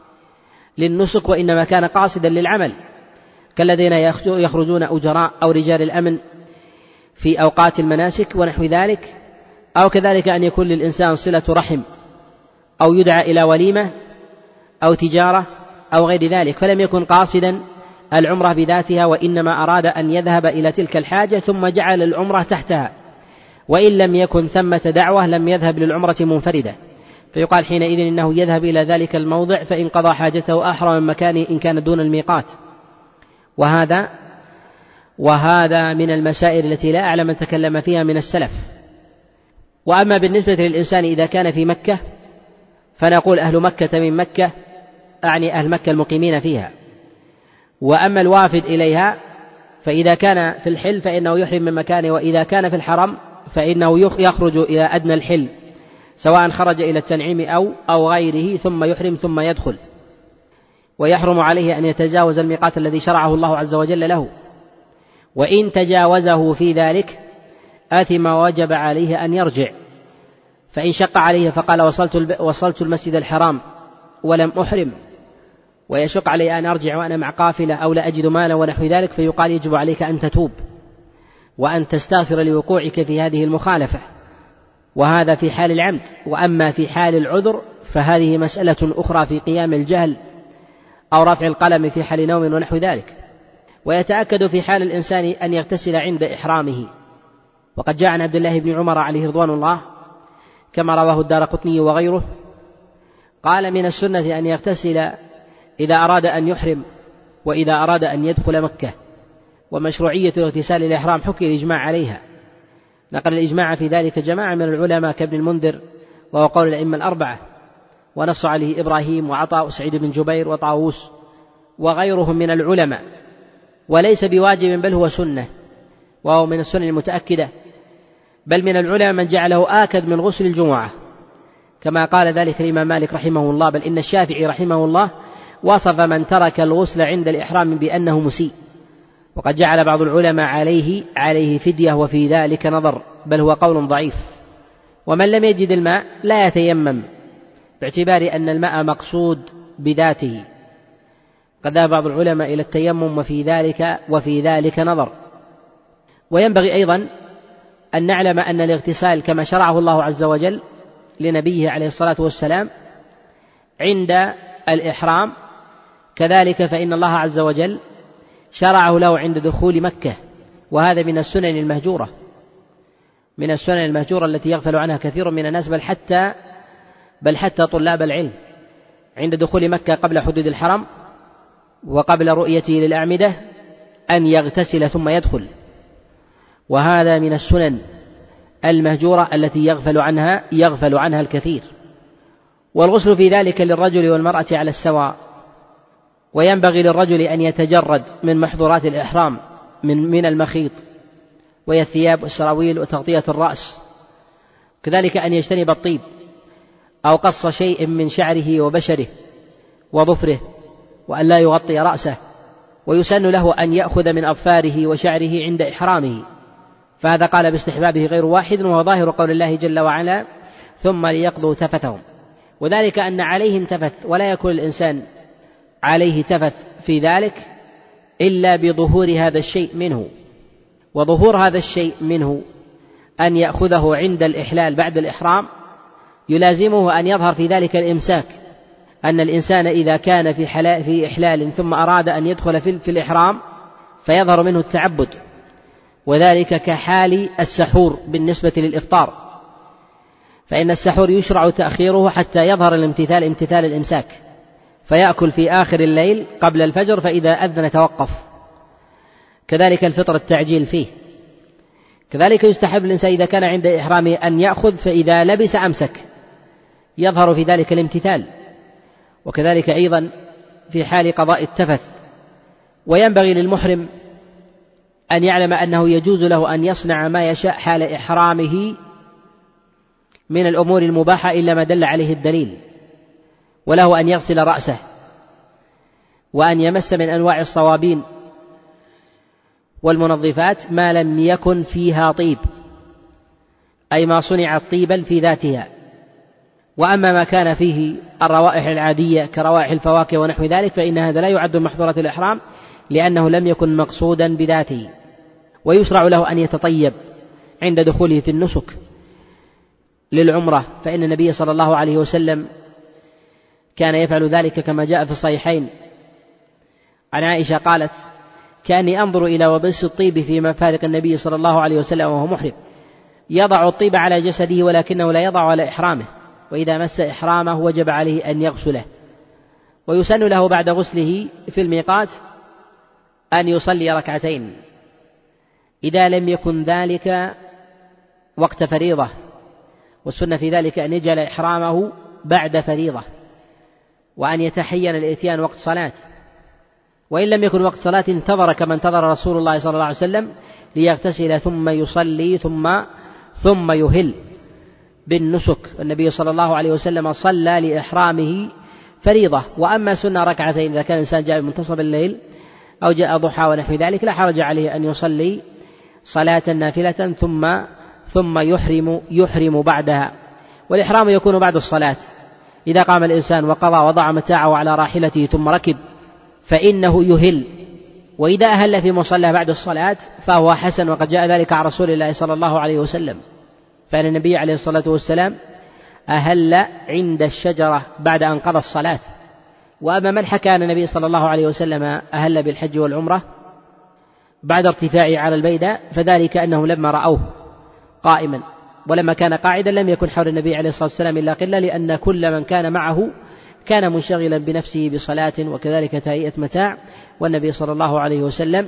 للنسك وإنما كان قاصدا للعمل، كالذين يخرجون أجراء أو رجال الأمن في أوقات المناسك ونحو ذلك، أو كذلك أن يكون للإنسان صلة رحم أو يدعى إلى وليمة أو تجارة أو غير ذلك، فلم يكن قاصدا العمرة بذاتها وإنما أراد أن يذهب إلى تلك الحاجة ثم جعل العمرة تحتها، وإن لم يكن ثمة دعوة لم يذهب للعمرة منفردة، فيقال حينئذ إنه يذهب إلى ذلك الموضع فإن قضى حاجته أحرم من مكانه إن كان دون الميقات. وهذا وهذا من المسائل التي لا أعلم من تكلم فيها من السلف. وأما بالنسبة للإنسان إذا كان في مكة فنقول أهل مكة من مكة، أعني أهل مكة المقيمين فيها. وأما الوافد إليها فإذا كان في الحل فإنه يحرم من مكانه، وإذا كان في الحرم فإنه يخرج إلى أدنى الحل سواء خرج إلى التنعيم أو أو غيره ثم يحرم ثم يدخل. ويحرم عليه أن يتجاوز الميقات الذي شرعه الله عز وجل له، وإن تجاوزه في ذلك آثم وجب عليه أن يرجع. فإن شق عليه فقال وصلت وصلت المسجد الحرام ولم أحرم ويشق علي أن أرجع وأنا مع قافلة أو لا أجد مالا ونحو ذلك، فيقال يجب عليك أن تتوب وأن تستغفر لوقوعك في هذه المخالفة، وهذا في حال العمد. وأما في حال العذر فهذه مسألة أخرى في قيام الجهل أو رفع القلم في حال نوم ونحو ذلك. ويتأكد في حال الإنسان أن يغتسل عند إحرامه، وقد جاء عن عبد الله بن عمر عليه رضوان الله كما رواه الدارقطني وغيره قال من السنة أن يغتسل إذا أراد أن يحرم وإذا أراد أن يدخل مكة. ومشروعية اغتسال الإحرام حكي الإجماع عليها، نقل الإجماع في ذلك جماعة من العلماء كابن المنذر وهو قول الأئمة الأربعة، ونص عليه إبراهيم وعطاء سعيد بن جبير وطاووس وغيرهم من العلماء، وليس بواجب بل هو سنة، وهو من السنن المتأكدة، بل من العلماء من جعله آكد من غسل الجمعة كما قال ذلك الإمام مالك رحمه الله، بل إن الشافعي رحمه الله وصف من ترك الغسل عند الإحرام بأنه مسيء، وقد جعل بعض العلماء عليه عليه فدية وفي ذلك نظر، بل هو قول ضعيف. ومن لم يجد الماء لا يتيمم باعتبار أن الماء مقصود بذاته، قد ذهب بعض العلماء إلى التيمم وفي ذلك وفي ذلك نظر. وينبغي أيضا أن نعلم أن الاغتسال كما شرعه الله عز وجل لنبيه عليه الصلاة والسلام عند الإحرام كذلك فإن الله عز وجل شرعه له عند دخول مكة، وهذا من السنن المهجورة من السنن المهجورة التي يغفل عنها كثير من الناس، بل حتى بل حتى طلاب العلم عند دخول مكة قبل حدود الحرم وقبل رؤيته للأعمدة أن يغتسل ثم يدخل، وهذا من السنن المهجورة التي يغفل عنها يغفل عنها الكثير. والغسل في ذلك للرجل والمرأة على السواء، وينبغي للرجل أن يتجرد من محظورات الإحرام من من المخيط وهي الثياب والسراويل وتغطية الرأس، كذلك أن يجتنب الطيب أو قص شيء من شعره وبشره وظفره وأن لا يغطي رأسه، ويسن له أن يأخذ من أظفاره وشعره عند إحرامه فهذا قال باستحبابه غير واحد، وهو ظاهر قول الله جل وعلا ثم ليقضوا تفثهم، وذلك أن عليهم تفث، ولا يكون الإنسان عليه تفث في ذلك إلا بظهور هذا الشيء منه، وظهور هذا الشيء منه أن يأخذه عند الإحلال بعد الإحرام يلازمه أن يظهر في ذلك الإمساك، أن الإنسان إذا كان في, في إحلال ثم أراد أن يدخل في, في الإحرام فيظهر منه التعبد، وذلك كحال السحور بالنسبة للإفطار، فإن السحور يشرع تأخيره حتى يظهر الامتثال امتثال الإمساك، فيأكل في آخر الليل قبل الفجر، فإذا أذن توقف. كذلك الفطر التعجيل فيه. كذلك يستحب الإنسان إذا كان عند إحرامه أن يأخذ، فإذا لبس أمسك، يظهر في ذلك الامتثال. وكذلك أيضا في حال قضاء التفث. وينبغي للمحرم أن يعلم أنه يجوز له أن يصنع ما يشاء حال إحرامه من الأمور المباحة إلا ما دل عليه الدليل، وله أن يغسل رأسه، وأن يمس من أنواع الصوابين والمنظفات ما لم يكن فيها طيب، أي ما صنعت طيبا في ذاتها. وأما ما كان فيه الروائح العادية كروائح الفواكه ونحو ذلك فإن هذا لا يعد من محظورات الإحرام، لأنه لم يكن مقصودا بذاته. ويشرع له أن يتطيب عند دخوله في النسك للعمرة، فإن النبي صلى الله عليه وسلم كان يفعل ذلك كما جاء في الصحيحين عن عائشة قالت: كأني أنظر إلى وبس الطيب في مفارق النبي صلى الله عليه وسلم وهو محرم، يضع الطيب على جسده ولكنه لا يضع على إحرامه، وإذا مس إحرامه وجب عليه أن يغسله. ويسن له بعد غسله في الميقات أن يصلي ركعتين إذا لم يكن ذلك وقت فريضة، والسنة في ذلك أن يجعل إحرامه بعد فريضة، وأن يتحين الإتيان وقت صلاة. وإن لم يكن وقت صلاة انتظر كما انتظر رسول الله صلى الله عليه وسلم ليغتسل ثم يصلي ثم ثم يهل بالنسك. النبي صلى الله عليه وسلم صلى لإحرامه فريضة. وأما سنة ركعتين إذا كان الإنسان جاء منتصف الليل أو جاء ضحى ونحو ذلك لا حرج عليه أن يصلي صلاة نافلة ثم ثم يحرم يحرم بعدها. والإحرام يكون بعد الصلاة، إذا قام الإنسان وقضى وضع متاعه على راحلته ثم ركب فإنه يهل، وإذا أهل في مصلى بعد الصلاة فهو حسن، وقد جاء ذلك عن رسول الله صلى الله عليه وسلم، فإن النبي عليه الصلاة والسلام أهل عند الشجرة بعد أن قضى الصلاة. وأما من حكى أن النبي صلى الله عليه وسلم أهل بالحج والعمرة بعد ارتفاعه على البيداء فذلك أنهم لما رأوه قائما، ولما كان قاعدا لم يكن حول النبي عليه الصلاة والسلام إلا قلة، لأن كل من كان معه كان منشغلا بنفسه بصلاة وكذلك تهيئة متاع، والنبي صلى الله عليه وسلم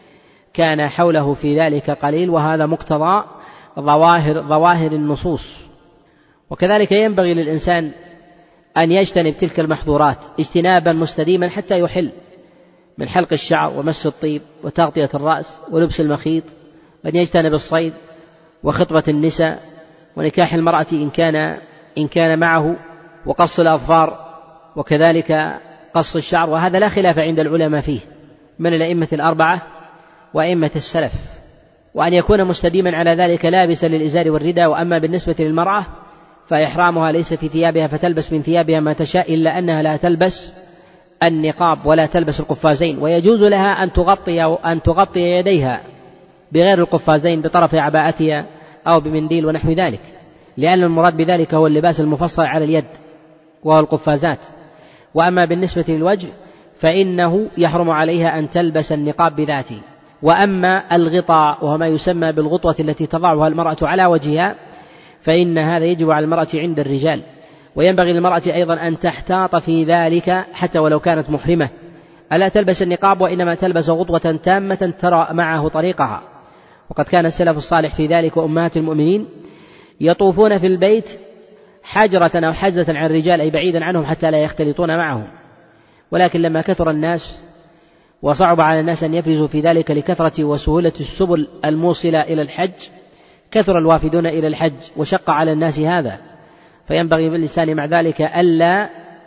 كان حوله في ذلك قليل، وهذا مقتضى ظواهر, ظواهر النصوص. وكذلك ينبغي للإنسان أن يجتنب تلك المحظورات اجتنابا مستديما حتى يحل، من حلق الشعر ومس الطيب وتغطية الرأس ولبس المخيط، أن يجتنب الصيد وخطبة النساء ونكاح المرأة إن كان, إن كان معه، وقص الأظفار وكذلك قص الشعر، وهذا لا خلاف عند العلماء فيه من الأئمة الأربعة وأئمة السلف، وأن يكون مستديما على ذلك لابسا للإزار والرداء. وأما بالنسبة للمرأة فإحرامها ليس في ثيابها فتلبس من ثيابها ما تشاء، إلا أنها لا تلبس النقاب ولا تلبس القفازين، ويجوز لها أن تغطي, أن تغطي يديها بغير القفازين بطرف عباءتها أو بمنديل ونحو ذلك، لأن المراد بذلك هو اللباس المفصل على اليد وهو القفازات. وأما بالنسبة للوجه فإنه يحرم عليها أن تلبس النقاب بذاته. وأما الغطاء وهو ما يسمى بالغطوة التي تضعها المرأة على وجهها فإن هذا يجب على المرأة عند الرجال، وينبغي للمرأة أيضا أن تحتاط في ذلك حتى ولو كانت محرمة، ألا تلبس النقاب وإنما تلبس غطوة تامة ترى معه طريقها. وقد كان السلف الصالح في ذلك وأمهات المؤمنين يطوفون في البيت حجرة أو حجزة عن الرجال أي بعيدا عنهم حتى لا يختلطون معهم، ولكن لما كثر الناس وصعب على الناس أن يفرزوا في ذلك لكثرة وسهولة السبل الموصلة إلى الحج كثر الوافدون إلى الحج وشق على الناس هذا، فينبغي بالإنسان مع ذلك ألا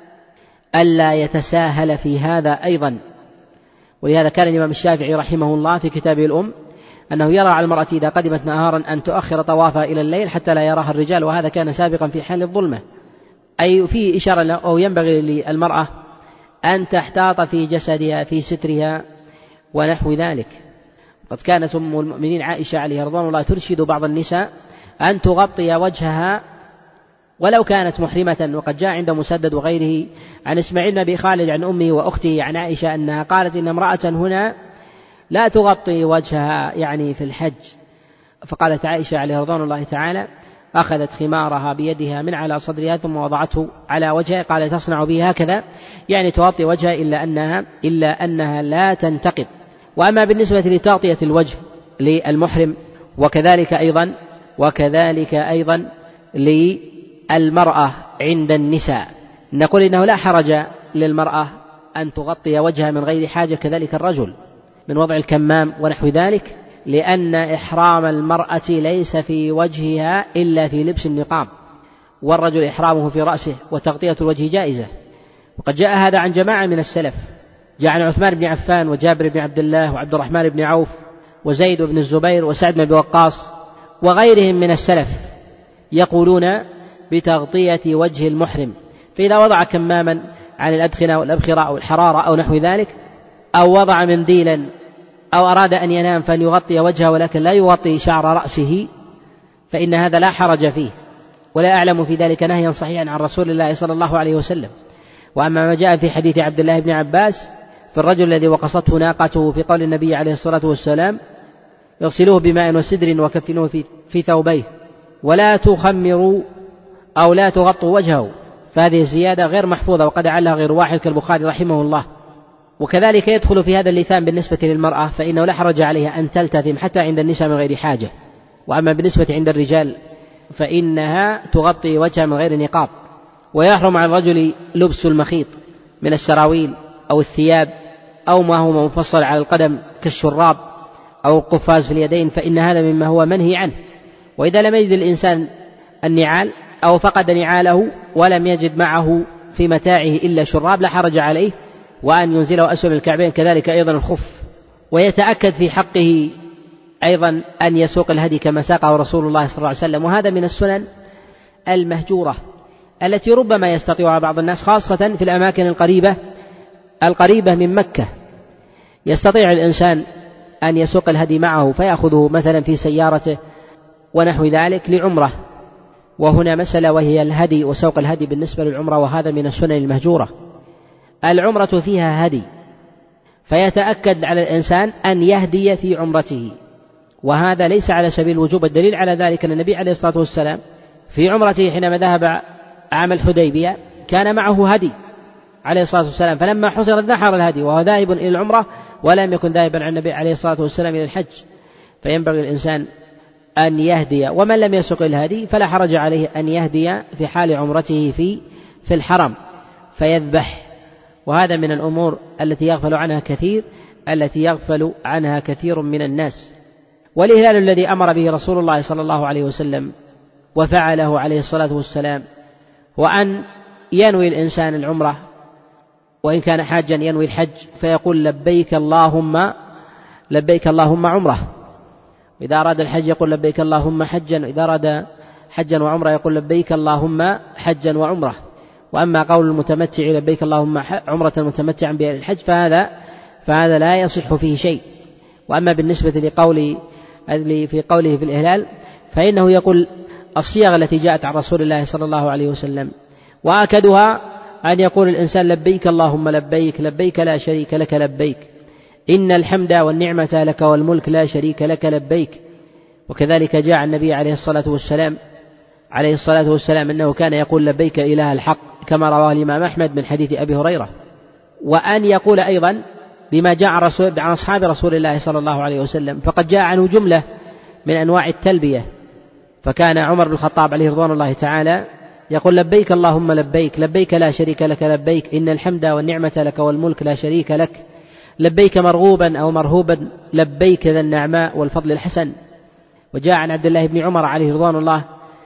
ألا يتساهل في هذا أيضا. ولهذا كان الإمام الشافعي رحمه الله في كتابه الأم أنه يرى على المرأة إذا قدمت نهارا أن تؤخر طوافها إلى الليل حتى لا يراها الرجال، وهذا كان سابقا في حال الظلمة. أي في إشارة أو ينبغي للمرأة أن تحتاط في جسدها في سترها ونحو ذلك. قد كانت أم المؤمنين عائشة عليها رضوان الله ترشد بعض النساء أن تغطي وجهها ولو كانت محرمة. وقد جاء عند مسدد وغيره عن إسماعيل بن أبي خالد عن أمه وأخته عن عائشة أنها قالت إن امرأة هنا لا تغطي وجهها يعني في الحج، فقالت عائشة عليه رضوان الله تعالى أخذت خمارها بيدها من على صدرها ثم وضعته على وجهها، قال تصنع به هكذا يعني تغطي وجهها إلا أنها, إلا أنها لا تنتقب. وأما بالنسبة لتغطية الوجه للمحرم وكذلك أيضا وكذلك أيضا للمرأة عند النساء نقول إنه لا حرج للمرأة أن تغطي وجهها من غير حاجة، كذلك الرجل من وضع الكمام ونحو ذلك، لأن إحرام المرأة ليس في وجهها إلا في لبس النقاب، والرجل إحرامه في رأسه وتغطية الوجه جائزة. وقد جاء هذا عن جماعة من السلف، جاء عن عثمان بن عفان وجابر بن عبد الله وعبد الرحمن بن عوف وزيد بن الزبير وسعد بن أبي وقاص وغيرهم من السلف يقولون بتغطية وجه المحرم، فإذا وضع كماما عن الأدخنة والأبخرة أو الحرارة أو نحو ذلك أو وضع منديلا أو أراد أن ينام فأن يغطي وجهه ولكن لا يغطي شعر رأسه فإن هذا لا حرج فيه، ولا أعلم في ذلك نهيا صحيحا عن رسول الله صلى الله عليه وسلم. وأما ما جاء في حديث عبد الله بن عباس في الرجل الذي وقصته ناقته في قول النبي عليه الصلاة والسلام يغسلوه بماء وسدر وكفنوه في, في ثوبيه ولا تخمروا أو لا تغطوا وجهه، فهذه الزيادة غير محفوظة وقد علها غير واحد كالبخاري رحمه الله. وكذلك يدخل في هذا اللثام بالنسبة للمرأة فإنه لا حرج عليها أن تلتثم حتى عند النساء من غير حاجة، وأما بالنسبة عند الرجال فإنها تغطي وجهها من غير نقاب. ويحرم على الرجل لبس المخيط من السراويل أو الثياب أو ما هو مفصل على القدم كالشراب أو القفاز في اليدين، فإن هذا مما هو منهي عنه. وإذا لم يجد الإنسان النعال أو فقد نعاله ولم يجد معه في متاعه إلا شراب لا حرج عليه وأن ينزله أسفل الكعبين، كذلك أيضا الخف. ويتأكد في حقه أيضا أن يسوق الهدي كما ساقه رسول الله صلى الله عليه وسلم، وهذا من السنن المهجورة التي ربما يستطيعها بعض الناس خاصة في الأماكن القريبة القريبة من مكة. يستطيع الإنسان أن يسوق الهدي معه فيأخذه مثلا في سيارته ونحو ذلك لعمرة، وهنا مسألة وهي الهدي وسوق الهدي بالنسبة للعمرة، وهذا من السنن المهجورة. العمرة فيها هدي، فيتأكد على الإنسان أن يهدي في عمرته، وهذا ليس على سبيل الوجوب. الدليل على ذلك أن النبي عليه الصلاة والسلام في عمرته حينما ذهب عام الحديبية كان معه هدي عليه الصلاة والسلام، فلما حصر نحر الهدي وهو ذاهب إلى العمرة ولم يكن ذاهبا عن النبي عليه الصلاة والسلام إلى الحج. فينبغي الإنسان أن يهدي، ومن لم يسق الهدي فلا حرج عليه أن يهدي في حال عمرته في في الحرم فيذبح. وهذا من الأمور التي يغفل عنها كثير التي يغفل عنها كثير من الناس. والإهلال الذي أمر به رسول الله صلى الله عليه وسلم وفعله عليه الصلاة والسلام وأن ينوي الإنسان العمرة وإن كان حاجا ينوي الحج فيقول لبيك اللهم لبيك اللهم عمره، إذا أراد الحج يقول لبيك اللهم حجا، وإذا أراد حجا وعمرة يقول لبيك اللهم حجا وعمرة. وأما قول المتمتع لبيك اللهم عمرة متمتعا بالحج فهذا فهذا لا يصح فيه شيء. وأما بالنسبة لقول في قوله في الإهلال فإنه يقول الصيغ التي جاءت عن رسول الله صلى الله عليه وسلم، وأكدها أن يقول الإنسان لبيك اللهم لبيك لبيك لا شريك لك لبيك إن الحمد والنعمة لك والملك لا شريك لك لبيك. وكذلك جاء النبي عليه الصلاة والسلام عليه الصلاة والسلام أنه كان يقول لبيك إله الحق كما رواه الإمام أحمد من حديث أبي هريرة. وأن يقول أيضا بما جاء عن, رسول عن أصحاب رسول الله صلى الله عليه وسلم، فقد جاء عنه جملة من أنواع التلبية، فكان عمر بن الخطاب عليه رضوان الله تعالى يقول لبيك اللهم لبيك لبيك لا شريك لك لبيك إن الحمد والنعمة لك والملك لا شريك لك لبيك مرغوبا أو مرهوبا لبيك ذا النعماء والفضل الحسن. وجاء عن عبد الله بن عمر عليه رضوان الله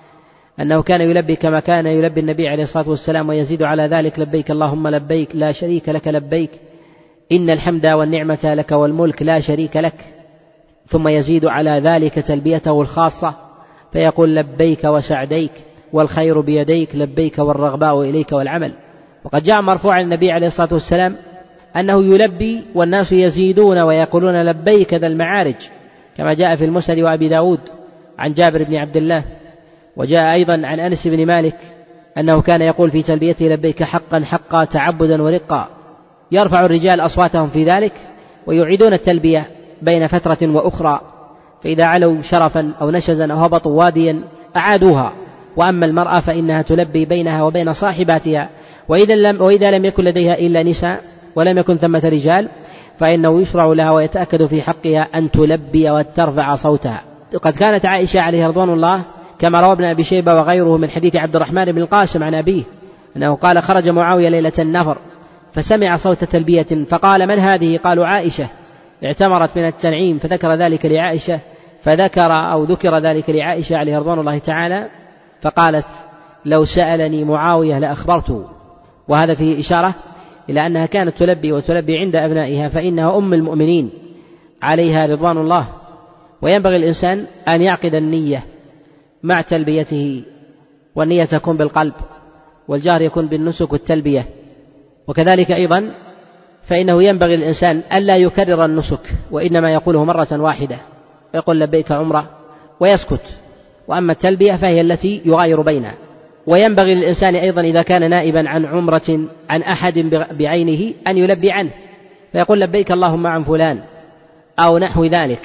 أنه كان يلبي كما كان يلبي النبي عليه الصلاة والسلام ويزيد على ذلك لبيك اللهم لبيك لا شريك لك لبيك إن الحمد والنعمة لك والملك لا شريك لك. ثم يزيد على ذلك تلبيته الخاصة فيقول لبيك وسعديك والخير بيديك لبيك والرغباء إليك والعمل. وقد جاء مرفوعا النبي عليه الصلاة والسلام أنه يلبي والناس يزيدون ويقولون لبيك ذا المعارج، كما جاء في المسند وأبي داود عن جابر بن عبد الله. وجاء أيضا عن أنس بن مالك أنه كان يقول في تلبيته لبيك حقا حقا تعبدا ورقا. يرفع الرجال أصواتهم في ذلك ويعيدون التلبية بين فترة وأخرى، فإذا علوا شرفا أو نشزا أو هبطوا واديا أعادوها. وأما المرأة فإنها تلبي بينها وبين صاحباتها، وإذا لم, وإذا لم يكن لديها إلا نساء ولم يكن ثمة رجال فإنه يشرع لها ويتأكد في حقها أن تلبي وترفع صوتها. قد كانت عائشة عليه رضوان الله كما روى ابن أبي شيبة وغيره من حديث عبد الرحمن بن القاسم عن أبيه أنه قال خرج معاوية ليلة النفر فسمع صوت تلبية فقال من هذه؟ قالوا عائشة اعتمرت من التنعيم، فذكر ذلك لعائشة فذكر أو ذكر ذلك لعائشة عليه رضوان الله تعالى فقالت لو سألني معاوية لأخبرته. وهذا فيه إشارة إلى أنها كانت تلبي وتلبي عند أبنائها، فإنها أم المؤمنين عليها رضوان الله. وينبغي الإنسان أن يعقد النية مع تلبيته، والنية تكون بالقلب والجهر يكون بالنسك والتلبية. وكذلك أيضا فإنه ينبغي الإنسان ألا يكرر النسك وإنما يقوله مرة واحدة، يقول لبيك عمرة ويسكت. وأما التلبية فهي التي يغاير بينها. وينبغي للإنسان أيضا إذا كان نائبا عن عمرة عن أحد بعينه أن يلبي عنه، فيقول لبيك اللهم عن فلان أو نحو ذلك،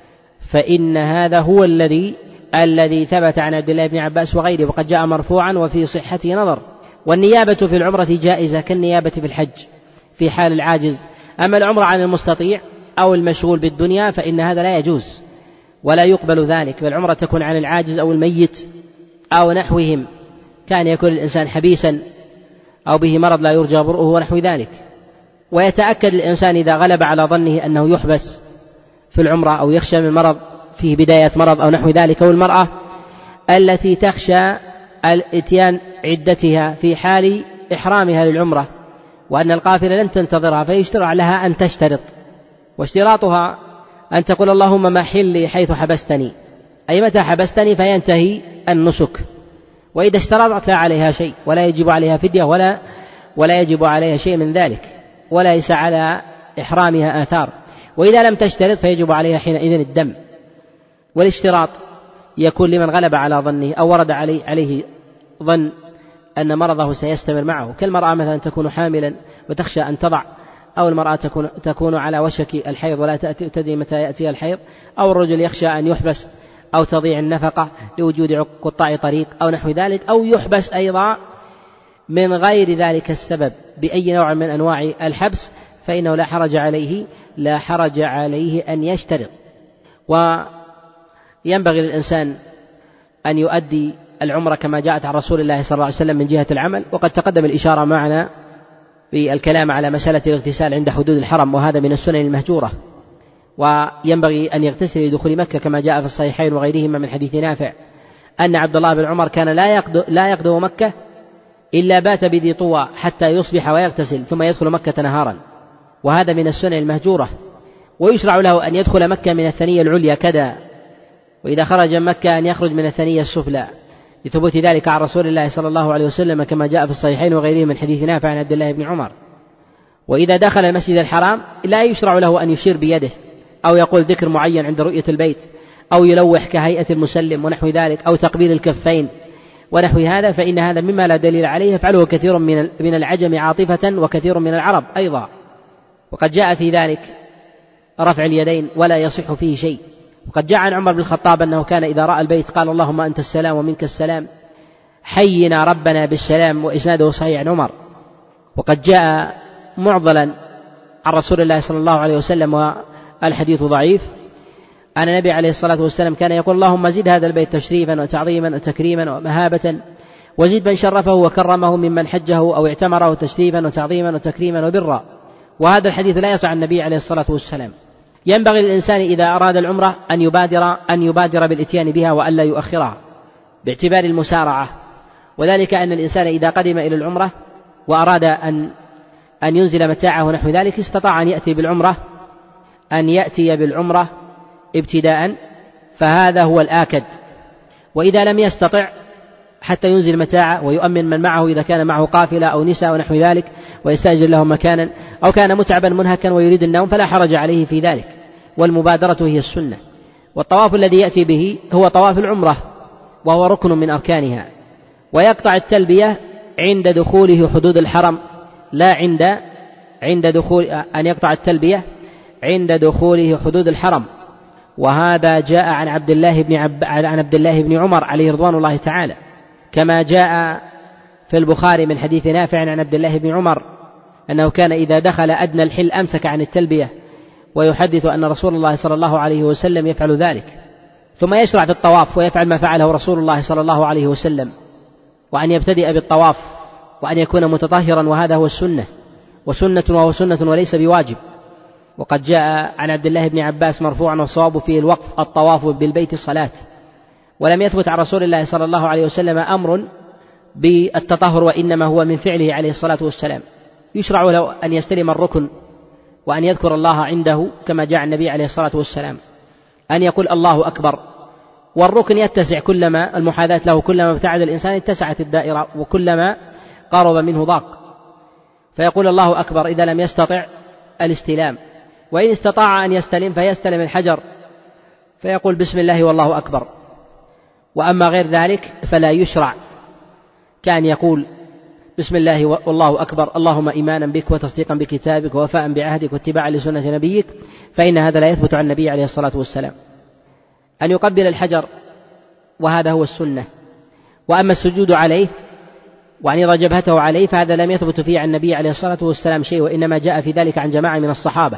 فإن هذا هو الذي الذي ثبت عن عبد الله بن عباس وغيره، وقد جاء مرفوعا وفي صحته نظر. والنيابة في العمرة جائزة كالنيابة في الحج في حال العاجز. أما العمرة عن المستطيع أو المشغول بالدنيا فإن هذا لا يجوز ولا يقبل ذلك، فالعمرة تكون عن العاجز أو الميت أو نحوهم، كان يكون الإنسان حبيسا أو به مرض لا يرجى برؤه ونحو ذلك. ويتأكد الإنسان إذا غلب على ظنه أنه يحبس في العمرة أو يخشى من مرض فيه بداية مرض أو نحو ذلك، أو المرأة التي تخشى الاتيان عدتها في حال إحرامها للعمرة وأن القافلة لن تنتظرها فيشترع لها أن تشترط، واشتراطها أن تقول اللهم محلي حيث حبستني، أي متى حبستني فينتهي النسك. وإذا اشترطت لا عليها شيء ولا يجب عليها فدية ولا ولا يجب عليها شيء من ذلك، وليس على إحرامها آثار. وإذا لم تشترط فيجب عليها حينئذ الدم. والاشتراط يكون لمن غلب على ظنه أو ورد عليه, عليه ظن أن مرضه سيستمر معه، كالمرأة مثلا تكون حاملا وتخشى أن تضع، أو المرأة تكون, تكون على وشك الحيض ولا تدري متى يأتي الحيض، أو الرجل يخشى أن يحبس أو تضيع النفقة لوجود قطاع طريق أو نحو ذلك، أو يحبس أيضا من غير ذلك السبب بأي نوع من أنواع الحبس، فإنه لا حرج عليه لا حرج عليه أن يشترط. وينبغي للإنسان أن يؤدي العمرة كما جاءت عن رسول الله صلى الله عليه وسلم من جهة العمل. وقد تقدم الإشارة معنا في الكلام على مسألة الاغتسال عند حدود الحرم، وهذا من السنن المهجورة. وينبغي أن يغتسل لدخول مكة كما جاء في الصحيحين وغيرهما من حديث نافع أن عبد الله بن عمر كان لا يقدم, لا يقدم مكة إلا بات بذي طوى حتى يصبح ويغتسل ثم يدخل مكة نهارا، وهذا من السنن المهجورة. ويشرع له أن يدخل مكة من الثنية العليا كذا، وإذا خرج مكة أن يخرج من الثنية السفلى، لثبوت ذلك عن رسول الله صلى الله عليه وسلم كما جاء في الصحيحين وغيره من حديث نافع عن عبد الله بن عمر. وإذا دخل المسجد الحرام لا يشرع له أن يشير بيده أو يقول ذكر معين عند رؤية البيت أو يلوح كهيئة المسلم ونحو ذلك، أو تقبيل الكفين ونحو هذا، فإن هذا مما لا دليل عليه يفعله كثير من العجم عاطفة وكثير من العرب أيضا. وقد جاء في ذلك رفع اليدين ولا يصح فيه شيء. وقد جاء عن عمر بن الخطاب أنه كان إذا رأى البيت قال اللهم أنت السلام ومنك السلام حينا ربنا بالسلام، وإسناده صحيح عن عمر. وقد جاء معضلا عن رسول الله صلى الله عليه وسلم والحديث ضعيف أن النبي عليه الصلاة والسلام كان يقول اللهم زد هذا البيت تشريفا وتعظيما وتكريما ومهابة، وزد من شرفه وكرمه ممن حجه أو اعتمره تشريفا وتعظيما وتكريما وبرا. وهذا الحديث لا يصح عن النبي عليه الصلاة والسلام. ينبغي للإنسان إذا أراد العمرة أن يبادر أن يبادر بالإتيان بها وألا يؤخرها باعتبار المسارعة، وذلك أن الإنسان إذا قدم إلى العمرة وأراد أن أن ينزل متاعه نحو ذلك استطاع أن يأتي بالعمرة أن يأتي بالعمرة ابتداء فهذا هو الآكد. وإذا لم يستطع حتى ينزل متاعه ويؤمن من معه إذا كان معه قافلة أو نساء ونحو ذلك ويستأجر لهم مكانا، أو كان متعبا منهكا ويريد النوم فلا حرج عليه في ذلك، والمبادرة هي السنة. والطواف الذي يأتي به هو طواف العمرة وهو ركن من أركانها، ويقطع التلبية عند دخوله حدود الحرم، لا عند عند دخول أن يقطع التلبية عند دخوله حدود الحرم. وهذا جاء عن عبد الله بن عب... عن عبد الله بن عمر عليه رضوان الله تعالى، كما جاء في البخاري من حديث نافع عن عبد الله بن عمر أنه كان إذا دخل أدنى الحل أمسك عن التلبية، ويحدث أن رسول الله صلى الله عليه وسلم يفعل ذلك، ثم يشرع في الطواف ويفعل ما فعله رسول الله صلى الله عليه وسلم، وأن يبتدئ بالطواف وأن يكون متطهرا، وهذا هو السنة، وسنة وهو سنة وليس بواجب. وقد جاء عن عبد الله بن عباس مرفوعا والصواب فيه الوقف الطواف بالبيت صلاة، ولم يثبت عن رسول الله صلى الله عليه وسلم أمر بالتطهر، وإنما هو من فعله عليه الصلاة والسلام. يشرع له أن يستلم الركن وأن يذكر الله عنده كما جاء النبي عليه الصلاة والسلام، أن يقول الله أكبر، والركن يتسع كلما المحاذاة له، كلما ابتعد الإنسان اتسعت الدائرة، وكلما قارب منه ضاق، فيقول الله أكبر إذا لم يستطع الاستلام. وإن استطاع أن يستلم فيستلم الحجر فيقول بسم الله والله أكبر. وأما غير ذلك فلا يشرع، كان يقول بسم الله والله أكبر اللهم إيمانا بك وتصديقا بكتابك ووفاء بعهدك واتباعا لسنة نبيك، فإن هذا لا يثبت عن النبي عليه الصلاة والسلام. أن يقبل الحجر وهذا هو السنة. وأما السجود عليه وأن يضع جبهته عليه فهذا لم يثبت فيه عن النبي عليه الصلاة والسلام شيء، وإنما جاء في ذلك عن جماعة من الصحابة.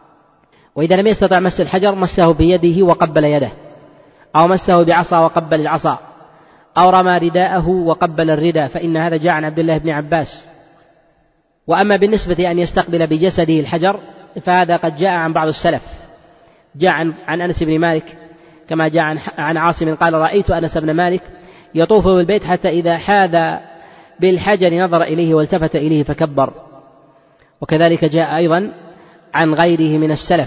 وإذا لم يستطع مس الحجر مسه بيده وقبل يده، أو مسه بعصا وقبل العصا، أو رمى رداءه وقبل الرداء، فإن هذا جاء عن عبد الله بن عباس. وأما بالنسبة أن يستقبل بجسده الحجر فهذا قد جاء عن بعض السلف، جاء عن, عن أنس بن مالك كما جاء عن, عن عاصم قال رأيت أنس بن مالك يطوف بالبيت حتى إذا حاذ بالحجر نظر إليه والتفت إليه فكبر. وكذلك جاء أيضا عن غيره من السلف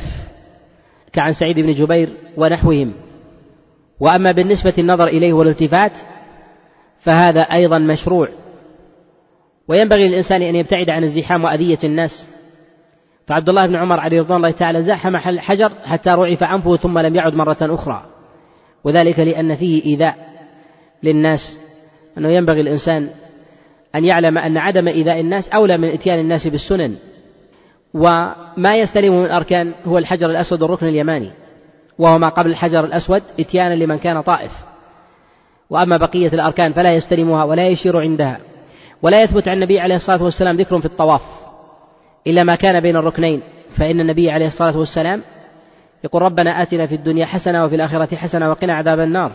كعن سعيد بن جبير ونحوهم. وأما بالنسبة النظر إليه والالتفات فهذا أيضا مشروع، وينبغي للإنسان أن يبتعد عن الزحام وأذية الناس. فعبد الله بن عمر عليه رضوان الله تعالى زاحم الحجر حتى رعف أنفه ثم لم يعد مرة أخرى، وذلك لأن فيه إيذاء للناس، أنه ينبغي الإنسان أن يعلم أن عدم إيذاء الناس أولى من إتيان الناس بالسنن. وما يستلم من أركان هو الحجر الأسود والركن اليماني، وهو ما قبل الحجر الأسود إتيانا لمن كان طائف. وأما بقية الأركان فلا يستلمها ولا يشير عندها. ولا يثبت عن النبي عليه الصلاة والسلام ذكر في الطواف إلا ما كان بين الركنين، فإن النبي عليه الصلاة والسلام يقول ربنا آتنا في الدنيا حسنة وفي الآخرة حسنة وقنا عذاب النار.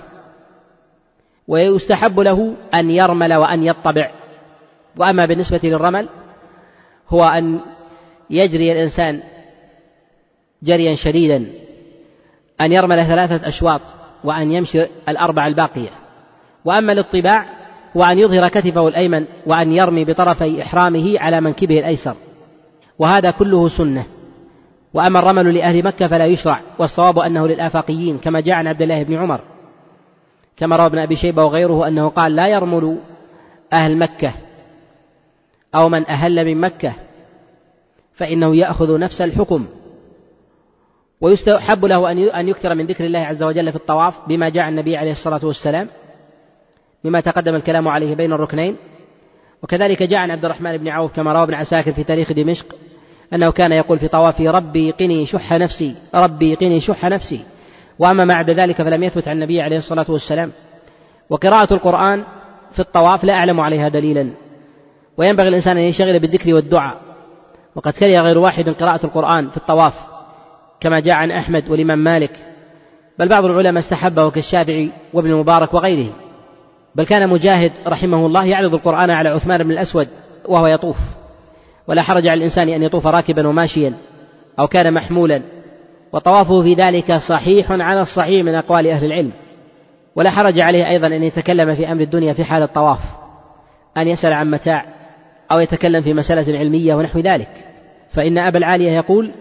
ويستحب له أن يرمل وأن يطبع. وأما بالنسبة للرمل هو أن يجري الإنسان جريا شديدا، أن يرمل ثلاثة أشواط وأن يمشي الأربع الباقية. وأما الاطباع هو أن يظهر كتفه الأيمن وأن يرمي بطرفي إحرامه على منكبه الأيسر، وهذا كله سنة. وأما الرمل لأهل مكة فلا يشرع، والصواب أنه للآفاقيين كما جاء عن عبد الله بن عمر، كما روى ابن أبي شيبة وغيره أنه قال لا يرمل أهل مكة أو من أهل من مكة فإنه يأخذ نفس الحكم. ويستحب له أن يكثر من ذكر الله عز وجل في الطواف بما جاء النبي عليه الصلاة والسلام بما تقدم الكلام عليه بين الركنين. وكذلك جاء عن عبد الرحمن بن عوف كما روى ابن عساكر في تاريخ دمشق أنه كان يقول في طوافه ربي قني شح نفسي ربي قني شح نفسي. وأما ما بعد ذلك فلم يثبت عن النبي عليه الصلاة والسلام. وقراءة القرآن في الطواف لا أعلم عليها دليلا، وينبغي الإنسان أن يشغل بالذكر والدعاء. وقد كره غير واحد قراءة القرآن في الطواف كما جاء عن أحمد والإمام مالك، بل بعض العلماء استحبه كالشافعي وابن المبارك وغيره. بل كان مجاهد رحمه الله يعرض القرآن على عثمان بن الأسود وهو يطوف، ولا حرج على الإنسان أن يطوف راكبا وماشيا أو كان محمولا، وطوافه في ذلك صحيح على الصحيح من أقوال أهل العلم. ولا حرج عليه أيضا أن يتكلم في أمر الدنيا في حال الطواف، أن يسأل عن متاع أو يتكلم في مسألة علمية ونحو ذلك. فإن أبا العالية يقول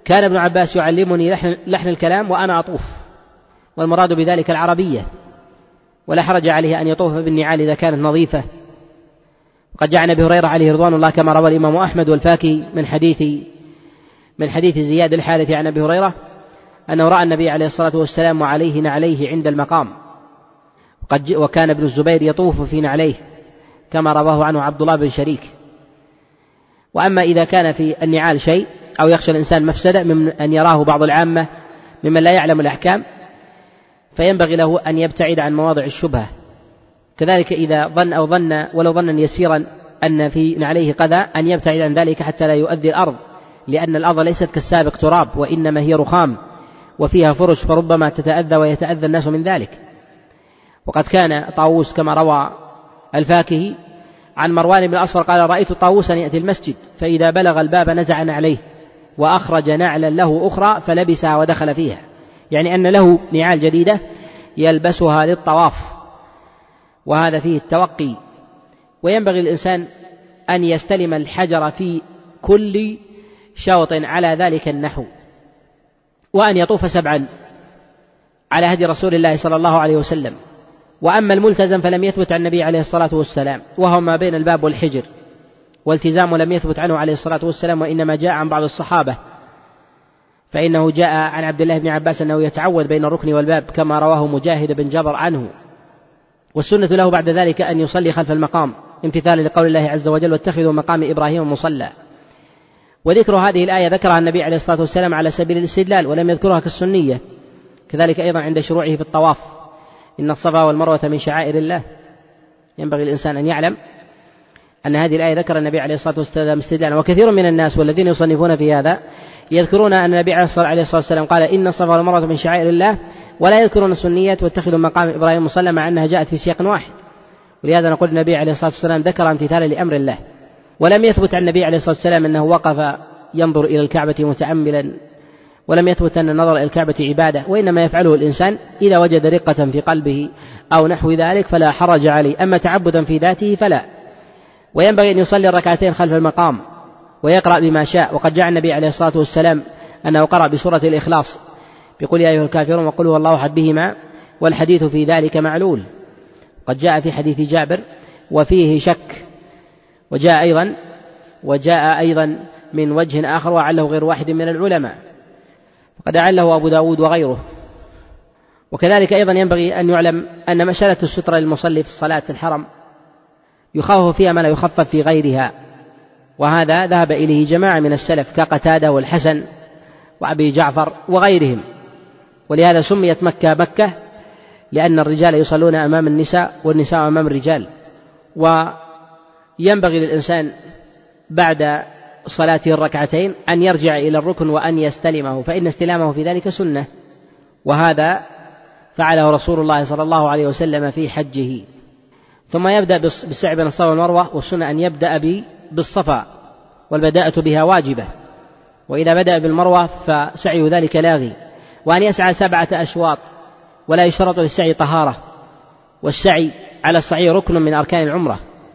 كان ابن عباس يعلمني لحن, لحن الكلام وأنا أطوف، والمراد بذلك العربية، ولا حرج عليه أن يطوف بالنعال إذا كانت نظيفة. وقد جاء عن أبي هريرة عليه رضوان الله كما روى الإمام أحمد والفاكي من حديث من حديث زياد الحارث عن أبي هريرة أنه رأى النبي عليه الصلاة والسلام وعليه نعليه عند المقام، وقد وكان ابن الزبير يطوف في نعليه كما رواه عنه عبد الله بن شريك. وأما إذا كان في النعال شيء أو يخشى الإنسان مفسدة من أن يراه بعض العامة ممن لا يعلم الأحكام، فينبغي له أن يبتعد عن مواضع الشبهة. كذلك إذا ظن أو ظن ولو ظنا يسيرا أن في نعليه قذى أن يبتعد عن ذلك حتى لا يؤذي الأرض، لأن الأرض ليست كالسابق تراب، وإنما هي رخام وفيها فرش، فربما تتأذى ويتأذى الناس من ذلك. وقد كان طاووس كما روى الفاكهي عن مروان بن الأصفر قال: رأيت طاووسا يأتي المسجد فإذا بلغ الباب نزع نعليه وأخرج نعلا له أخرى فلبسها ودخل فيها، يعني أن له نعال جديدة يلبسها للطواف، وهذا فيه التوقي. وينبغي للإنسان أن يستلم الحجر في كل شوط على ذلك النحو، وأن يطوف سبعا على هدي رسول الله صلى الله عليه وسلم. وأما الملتزم فلم يثبت عن النبي عليه الصلاة والسلام، وهو ما بين الباب والحجر، والتزامه لم يثبت عنه عليه الصلاة والسلام، وإنما جاء عن بعض الصحابة، فإنه جاء عن عبد الله بن عباس أنه يتعوذ بين الركن والباب كما رواه مجاهد بن جبر عنه. والسنة له بعد ذلك أن يصلي خلف المقام امتثالا لقول الله عز وجل: واتخذوا مقام إبراهيم مصلى. وذكر هذه الآية ذكرها النبي عليه الصلاة والسلام على سبيل الاستدلال، ولم يذكرها كالسنية. كذلك أيضا عند شروعه في الطواف: إن الصفا والمروة من شعائر الله. ينبغي الإنسان أن يعلم أن هذه الآية ذكر النبي عليه الصلاة والسلام استدلالا. وكثير من الناس والذين يصنفون في هذا يذكرون أن النبي عليه الصلاة والسلام قال: إن الصفا والمروة من شعائر الله، ولا يذكرون السنية: واتخذوا مقام إبراهيم مصلى، مع أنها جاءت في سياق واحد. ولهذا نقول النبي عليه الصلاة والسلام ذكر امتثالا لأمر الله. ولم يثبت عن النبي عليه الصلاة والسلام أنه وقف ينظر إلى الكعبة متأملا، ولم يثبت أن النظر إلى الكعبة عبادة، وإنما يفعله الإنسان إذا وجد رقة في قلبه أو نحو ذلك فلا حرج عليه، أما تعبدا في ذاته فلا. وينبغي أن يصلي الركعتين خلف المقام ويقرأ بما شاء. وقد جاء النبي عليه الصلاة والسلام أنه قرأ بسورة الإخلاص بقول: يا أيها الكافرون وقل هو الله أحد بهما، والحديث في ذلك معلول. قد جاء في حديث جابر وفيه شك. وجاء أيضا وجاء أيضا من وجه آخر وعله غير واحد من العلماء، وقد أعله أبو داود وغيره. وكذلك أيضا ينبغي أن يعلم أن مسألة السترة للمصلي في الصلاة في الحرم يخفف فيها ما لا يخفف في غيرها، وهذا ذهب إليه جماعة من السلف كقتادة والحسن وأبي جعفر وغيرهم. ولهذا سميت مكة مكة، لأن الرجال يصلون أمام النساء والنساء أمام الرجال. وينبغي للإنسان بعد صلاته الركعتين أن يرجع إلى الركن وأن يستلمه، فإن استلامه في ذلك سنة، وهذا فعله رسول الله صلى الله عليه وسلم في حجه. ثم يبدأ بالسعي بين الصفا والمروة، والسنة أن يبدأ بالصفا، والبداءة بها واجبة، وإذا بدأ بالمروة فسعي ذلك لاغي. وأن يسعى سبعة أشواط، ولا يشترط للسعي طهارة، والسعي على الصحيح ركن من أركان العمرة.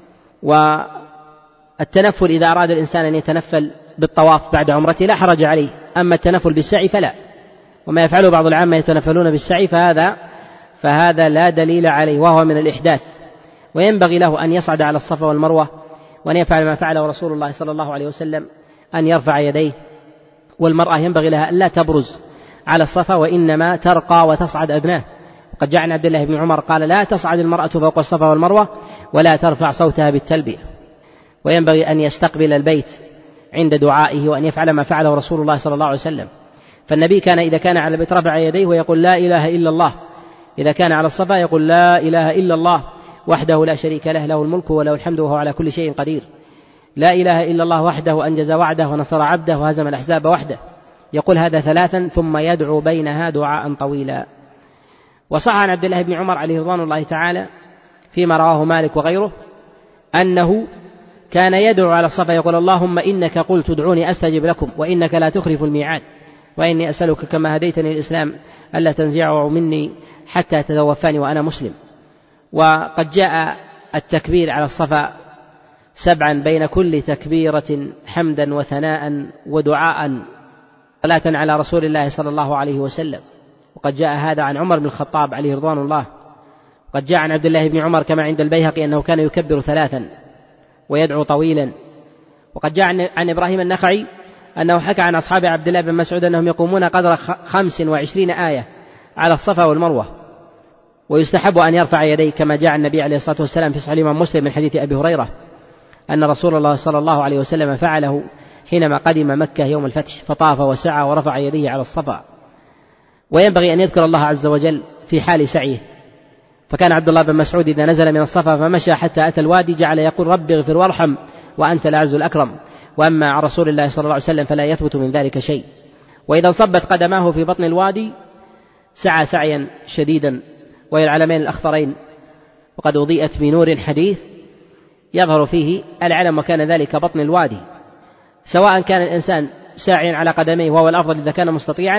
والتنفل إذا أراد الإنسان أن يتنفل بالطواف بعد عمرته لا حرج عليه، أما التنفل بالسعي فلا. وما يفعله بعض العامة يتنفلون بالسعي فهذا فهذا لا دليل عليه، وهو من الإحداث. وينبغي له أن يصعد على الصفا والمروة، وأن يفعل ما فعله رسول الله صلى الله عليه وسلم، أن يرفع يديه. والمرأة ينبغي لها ألا تبرز على الصفا، وإنما ترقى وتصعد أدناه. وقد جاء عن عبد الله بن عمر قال: لا تصعد المرأة فوق الصفا والمروة، ولا ترفع صوتها بالتلبية. وينبغي أن يستقبل البيت عند دعائه، وأن يفعل ما فعله رسول الله صلى الله عليه وسلم. فالنبي كان إذا كان على البيت رفع يديه ويقول: لا إله إلا الله. إذا كان على الصفا يقول: لا إله إلا الله وحده لا شريك له، له الملك وله الحمد وهو على كل شيء قدير. لا إله إلا الله وحده أنجز وعده ونصر عبده وهزم الأحزاب وحده. يقول هذا ثلاثا ثم يدعو بينها دعاء طويلا. وصح عن عبد الله بن عمر عليه رضوان الله تعالى فيما رواه مالك وغيره أنه كان يدعو على الصفا يقول: اللهم إنك قلت ادعوني أستجب لكم، وإنك لا تخلف الميعاد، وإني أسألك كما هديتني الإسلام ألا تنزعه مني حتى تتوفاني وأنا مسلم. وقد جاء التكبير على الصفا سبعا بين كل تكبيرة حمدا وثناء ودعاء. صلاة على رسول الله صلى الله عليه وسلم. وقد جاء هذا عن عمر بن الخطاب عليه رضوان الله. وقد جاء عن عبد الله بن عمر كما عند البيهقي أنه كان يكبر ثلاثا ويدعو طويلا. وقد جاء عن إبراهيم النخعي أنه حكى عن أصحاب عبد الله بن مسعود أنهم يقومون قدر خمس وعشرين آية على الصفا والمروة، ويستحب أن يرفع يديه كما جاء النبي عليه الصلاة والسلام في صحيح الإمام مسلم من حديث أبي هريرة أن رسول الله صلى الله عليه وسلم فعله حينما قدم مكة يوم الفتح، فطاف وسعى ورفع يديه على الصفا. وينبغي أن يذكر الله عز وجل في حال سعيه، فكان عبد الله بن مسعود إذا نزل من الصفا فمشى حتى أتى الوادي جعل يقول رب اغفر وارحم وأنت الأعز الأكرم. وأما عن رسول الله صلى الله عليه وسلم فلا يثبت من ذلك شيء. وإذا انصبت قدماه في بطن الوادي سعى سعيا شديدا، وهي العلمين الأخضرين، وقد أضيئت بنور حديث يظهر فيه العلم، وكان ذلك بطن الوادي، سواء كان الإنسان ساعيا على قدميه وهو الأفضل إذا كان مستطيعا،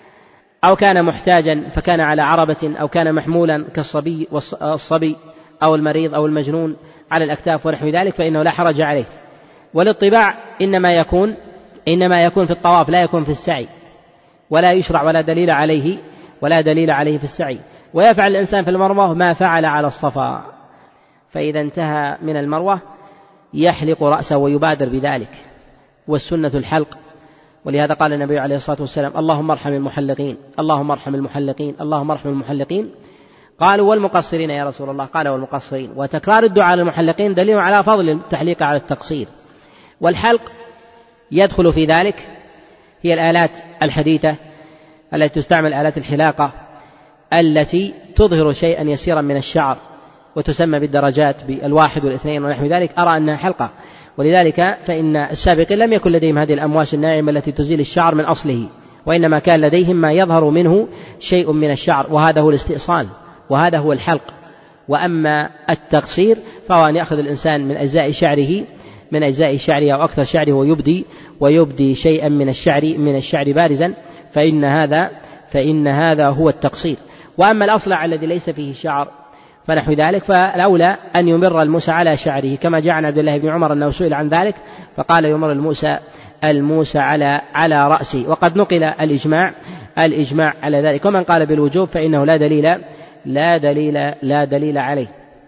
أو كان محتاجا فكان على عربة، أو كان محمولا كالصبي والصبي أو المريض أو المجنون على الأكتاف ونحو ذلك، فإنه لا حرج عليه. والاطباع إنما يكون إنما يكون في الطواف، لا يكون في السعي، ولا يشرع ولا دليل عليه ولا دليل عليه في السعي. ويفعل الإنسان في المروة ما فعل على الصفا، فإذا انتهى من المروة يحلق رأسه ويبادر بذلك، والسنة الحلق. ولهذا قال النبي عليه الصلاة والسلام اللهم ارحم المحلقين اللهم ارحم المحلقين اللهم ارحم المحلقين. قالوا والمقصرين يا رسول الله؟ قال والمقصرين. وتكرار الدعاء للمحلقين دليل على فضل التحليق على التقصير. والحلق يدخل في ذلك هي الآلات الحديثة التي تستعمل آلات الحلاقة التي تظهر شيئا يسيرا من الشعر، وتسمى بالدرجات بالواحد والاثنين ونحو ذلك، أرى أنها حلقة. ولذلك فإن السابقين لم يكن لديهم هذه الأمواس الناعمة التي تزيل الشعر من أصله، وإنما كان لديهم ما يظهر منه شيء من الشعر، وهذا هو الاستئصال وهذا هو الحلق. وأما التقصير فهو أن يأخذ الإنسان من أجزاء شعره من أجزاء شعره أو أكثر شعره ويبدي ويبدي شيئا من الشعر من الشعر بارزا، فإن هذا فإن هذا هو التقصير. وأما الأصلع الذي ليس فيه شعر فنحو ذلك فالأولى أن يمر الموسى على شعره، كما جاء عن عبد الله بن عمر أنه سئل عن ذلك فقال يمر الموسى الموسى على على رأسه. وقد نقل الإجماع الإجماع على ذلك. ومن قال بالوجوب فإنه لا دليل لا دليل لا دليل عليه.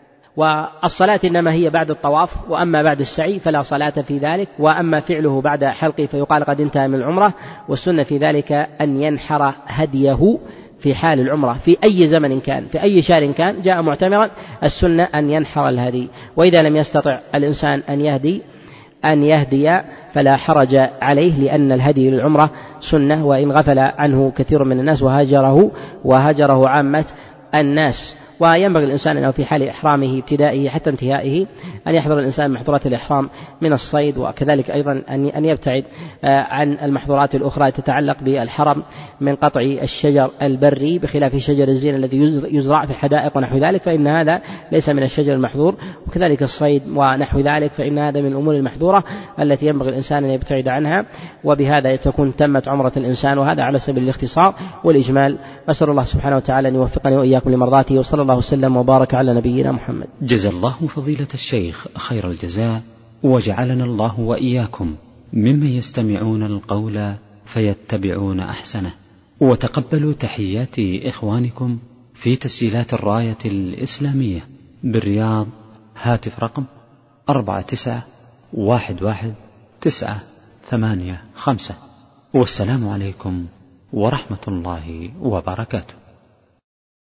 والصلاة إنما هي بعد الطواف، وأما بعد السعي فلا صلاة في ذلك. وأما فعله بعد حلقه فيقال قد انتهى من العمرة. والسنة في ذلك أن ينحر هديه في حال العمرة في أي زمن كان في أي شهر كان جاء معتمرا، السنة أن ينحر الهدي. وإذا لم يستطع الإنسان أن يهدي أن يهدي فلا حرج عليه، لأن الهدي للعمرة سنة، وإن غفل عنه كثير من الناس وهجره وهجره عامة الناس. وينبغي الإنسان أنه في حال إحرامه ابتدائه حتى انتهائه أن يحضر الإنسان محظورات الإحرام من الصيد، وكذلك أيضا أن يبتعد عن المحظورات الأخرى تتعلق بالحرم من قطع الشجر البري، بخلاف شجر الزين الذي يزرع في الحدائق ونحو ذلك، فإن هذا ليس من الشجر المحظور. وكذلك الصيد ونحو ذلك فإن هذا من الأمور المحظورة التي ينبغي الإنسان أن يبتعد عنها. وبهذا تكون تمت عمرة الإنسان، وهذا على سبيل الاختصار والإجمال. أسأل الله سبحانه وتعالى أن يوفقني وإياكم لمرضاته، وصلى الله وسلم وبارك على نبينا محمد. جزا الله فضيلة الشيخ خير الجزاء، وجعلنا الله وإياكم ممن يستمعون القول فيتبعون أحسنه. وتقبلوا تحيات إخوانكم في تسجيلات الراية الإسلامية بالرياض، هاتف رقم أربعة تسعة واحد واحد تسعة ثمانية خمسة. والسلام عليكم ورحمة الله وبركاته.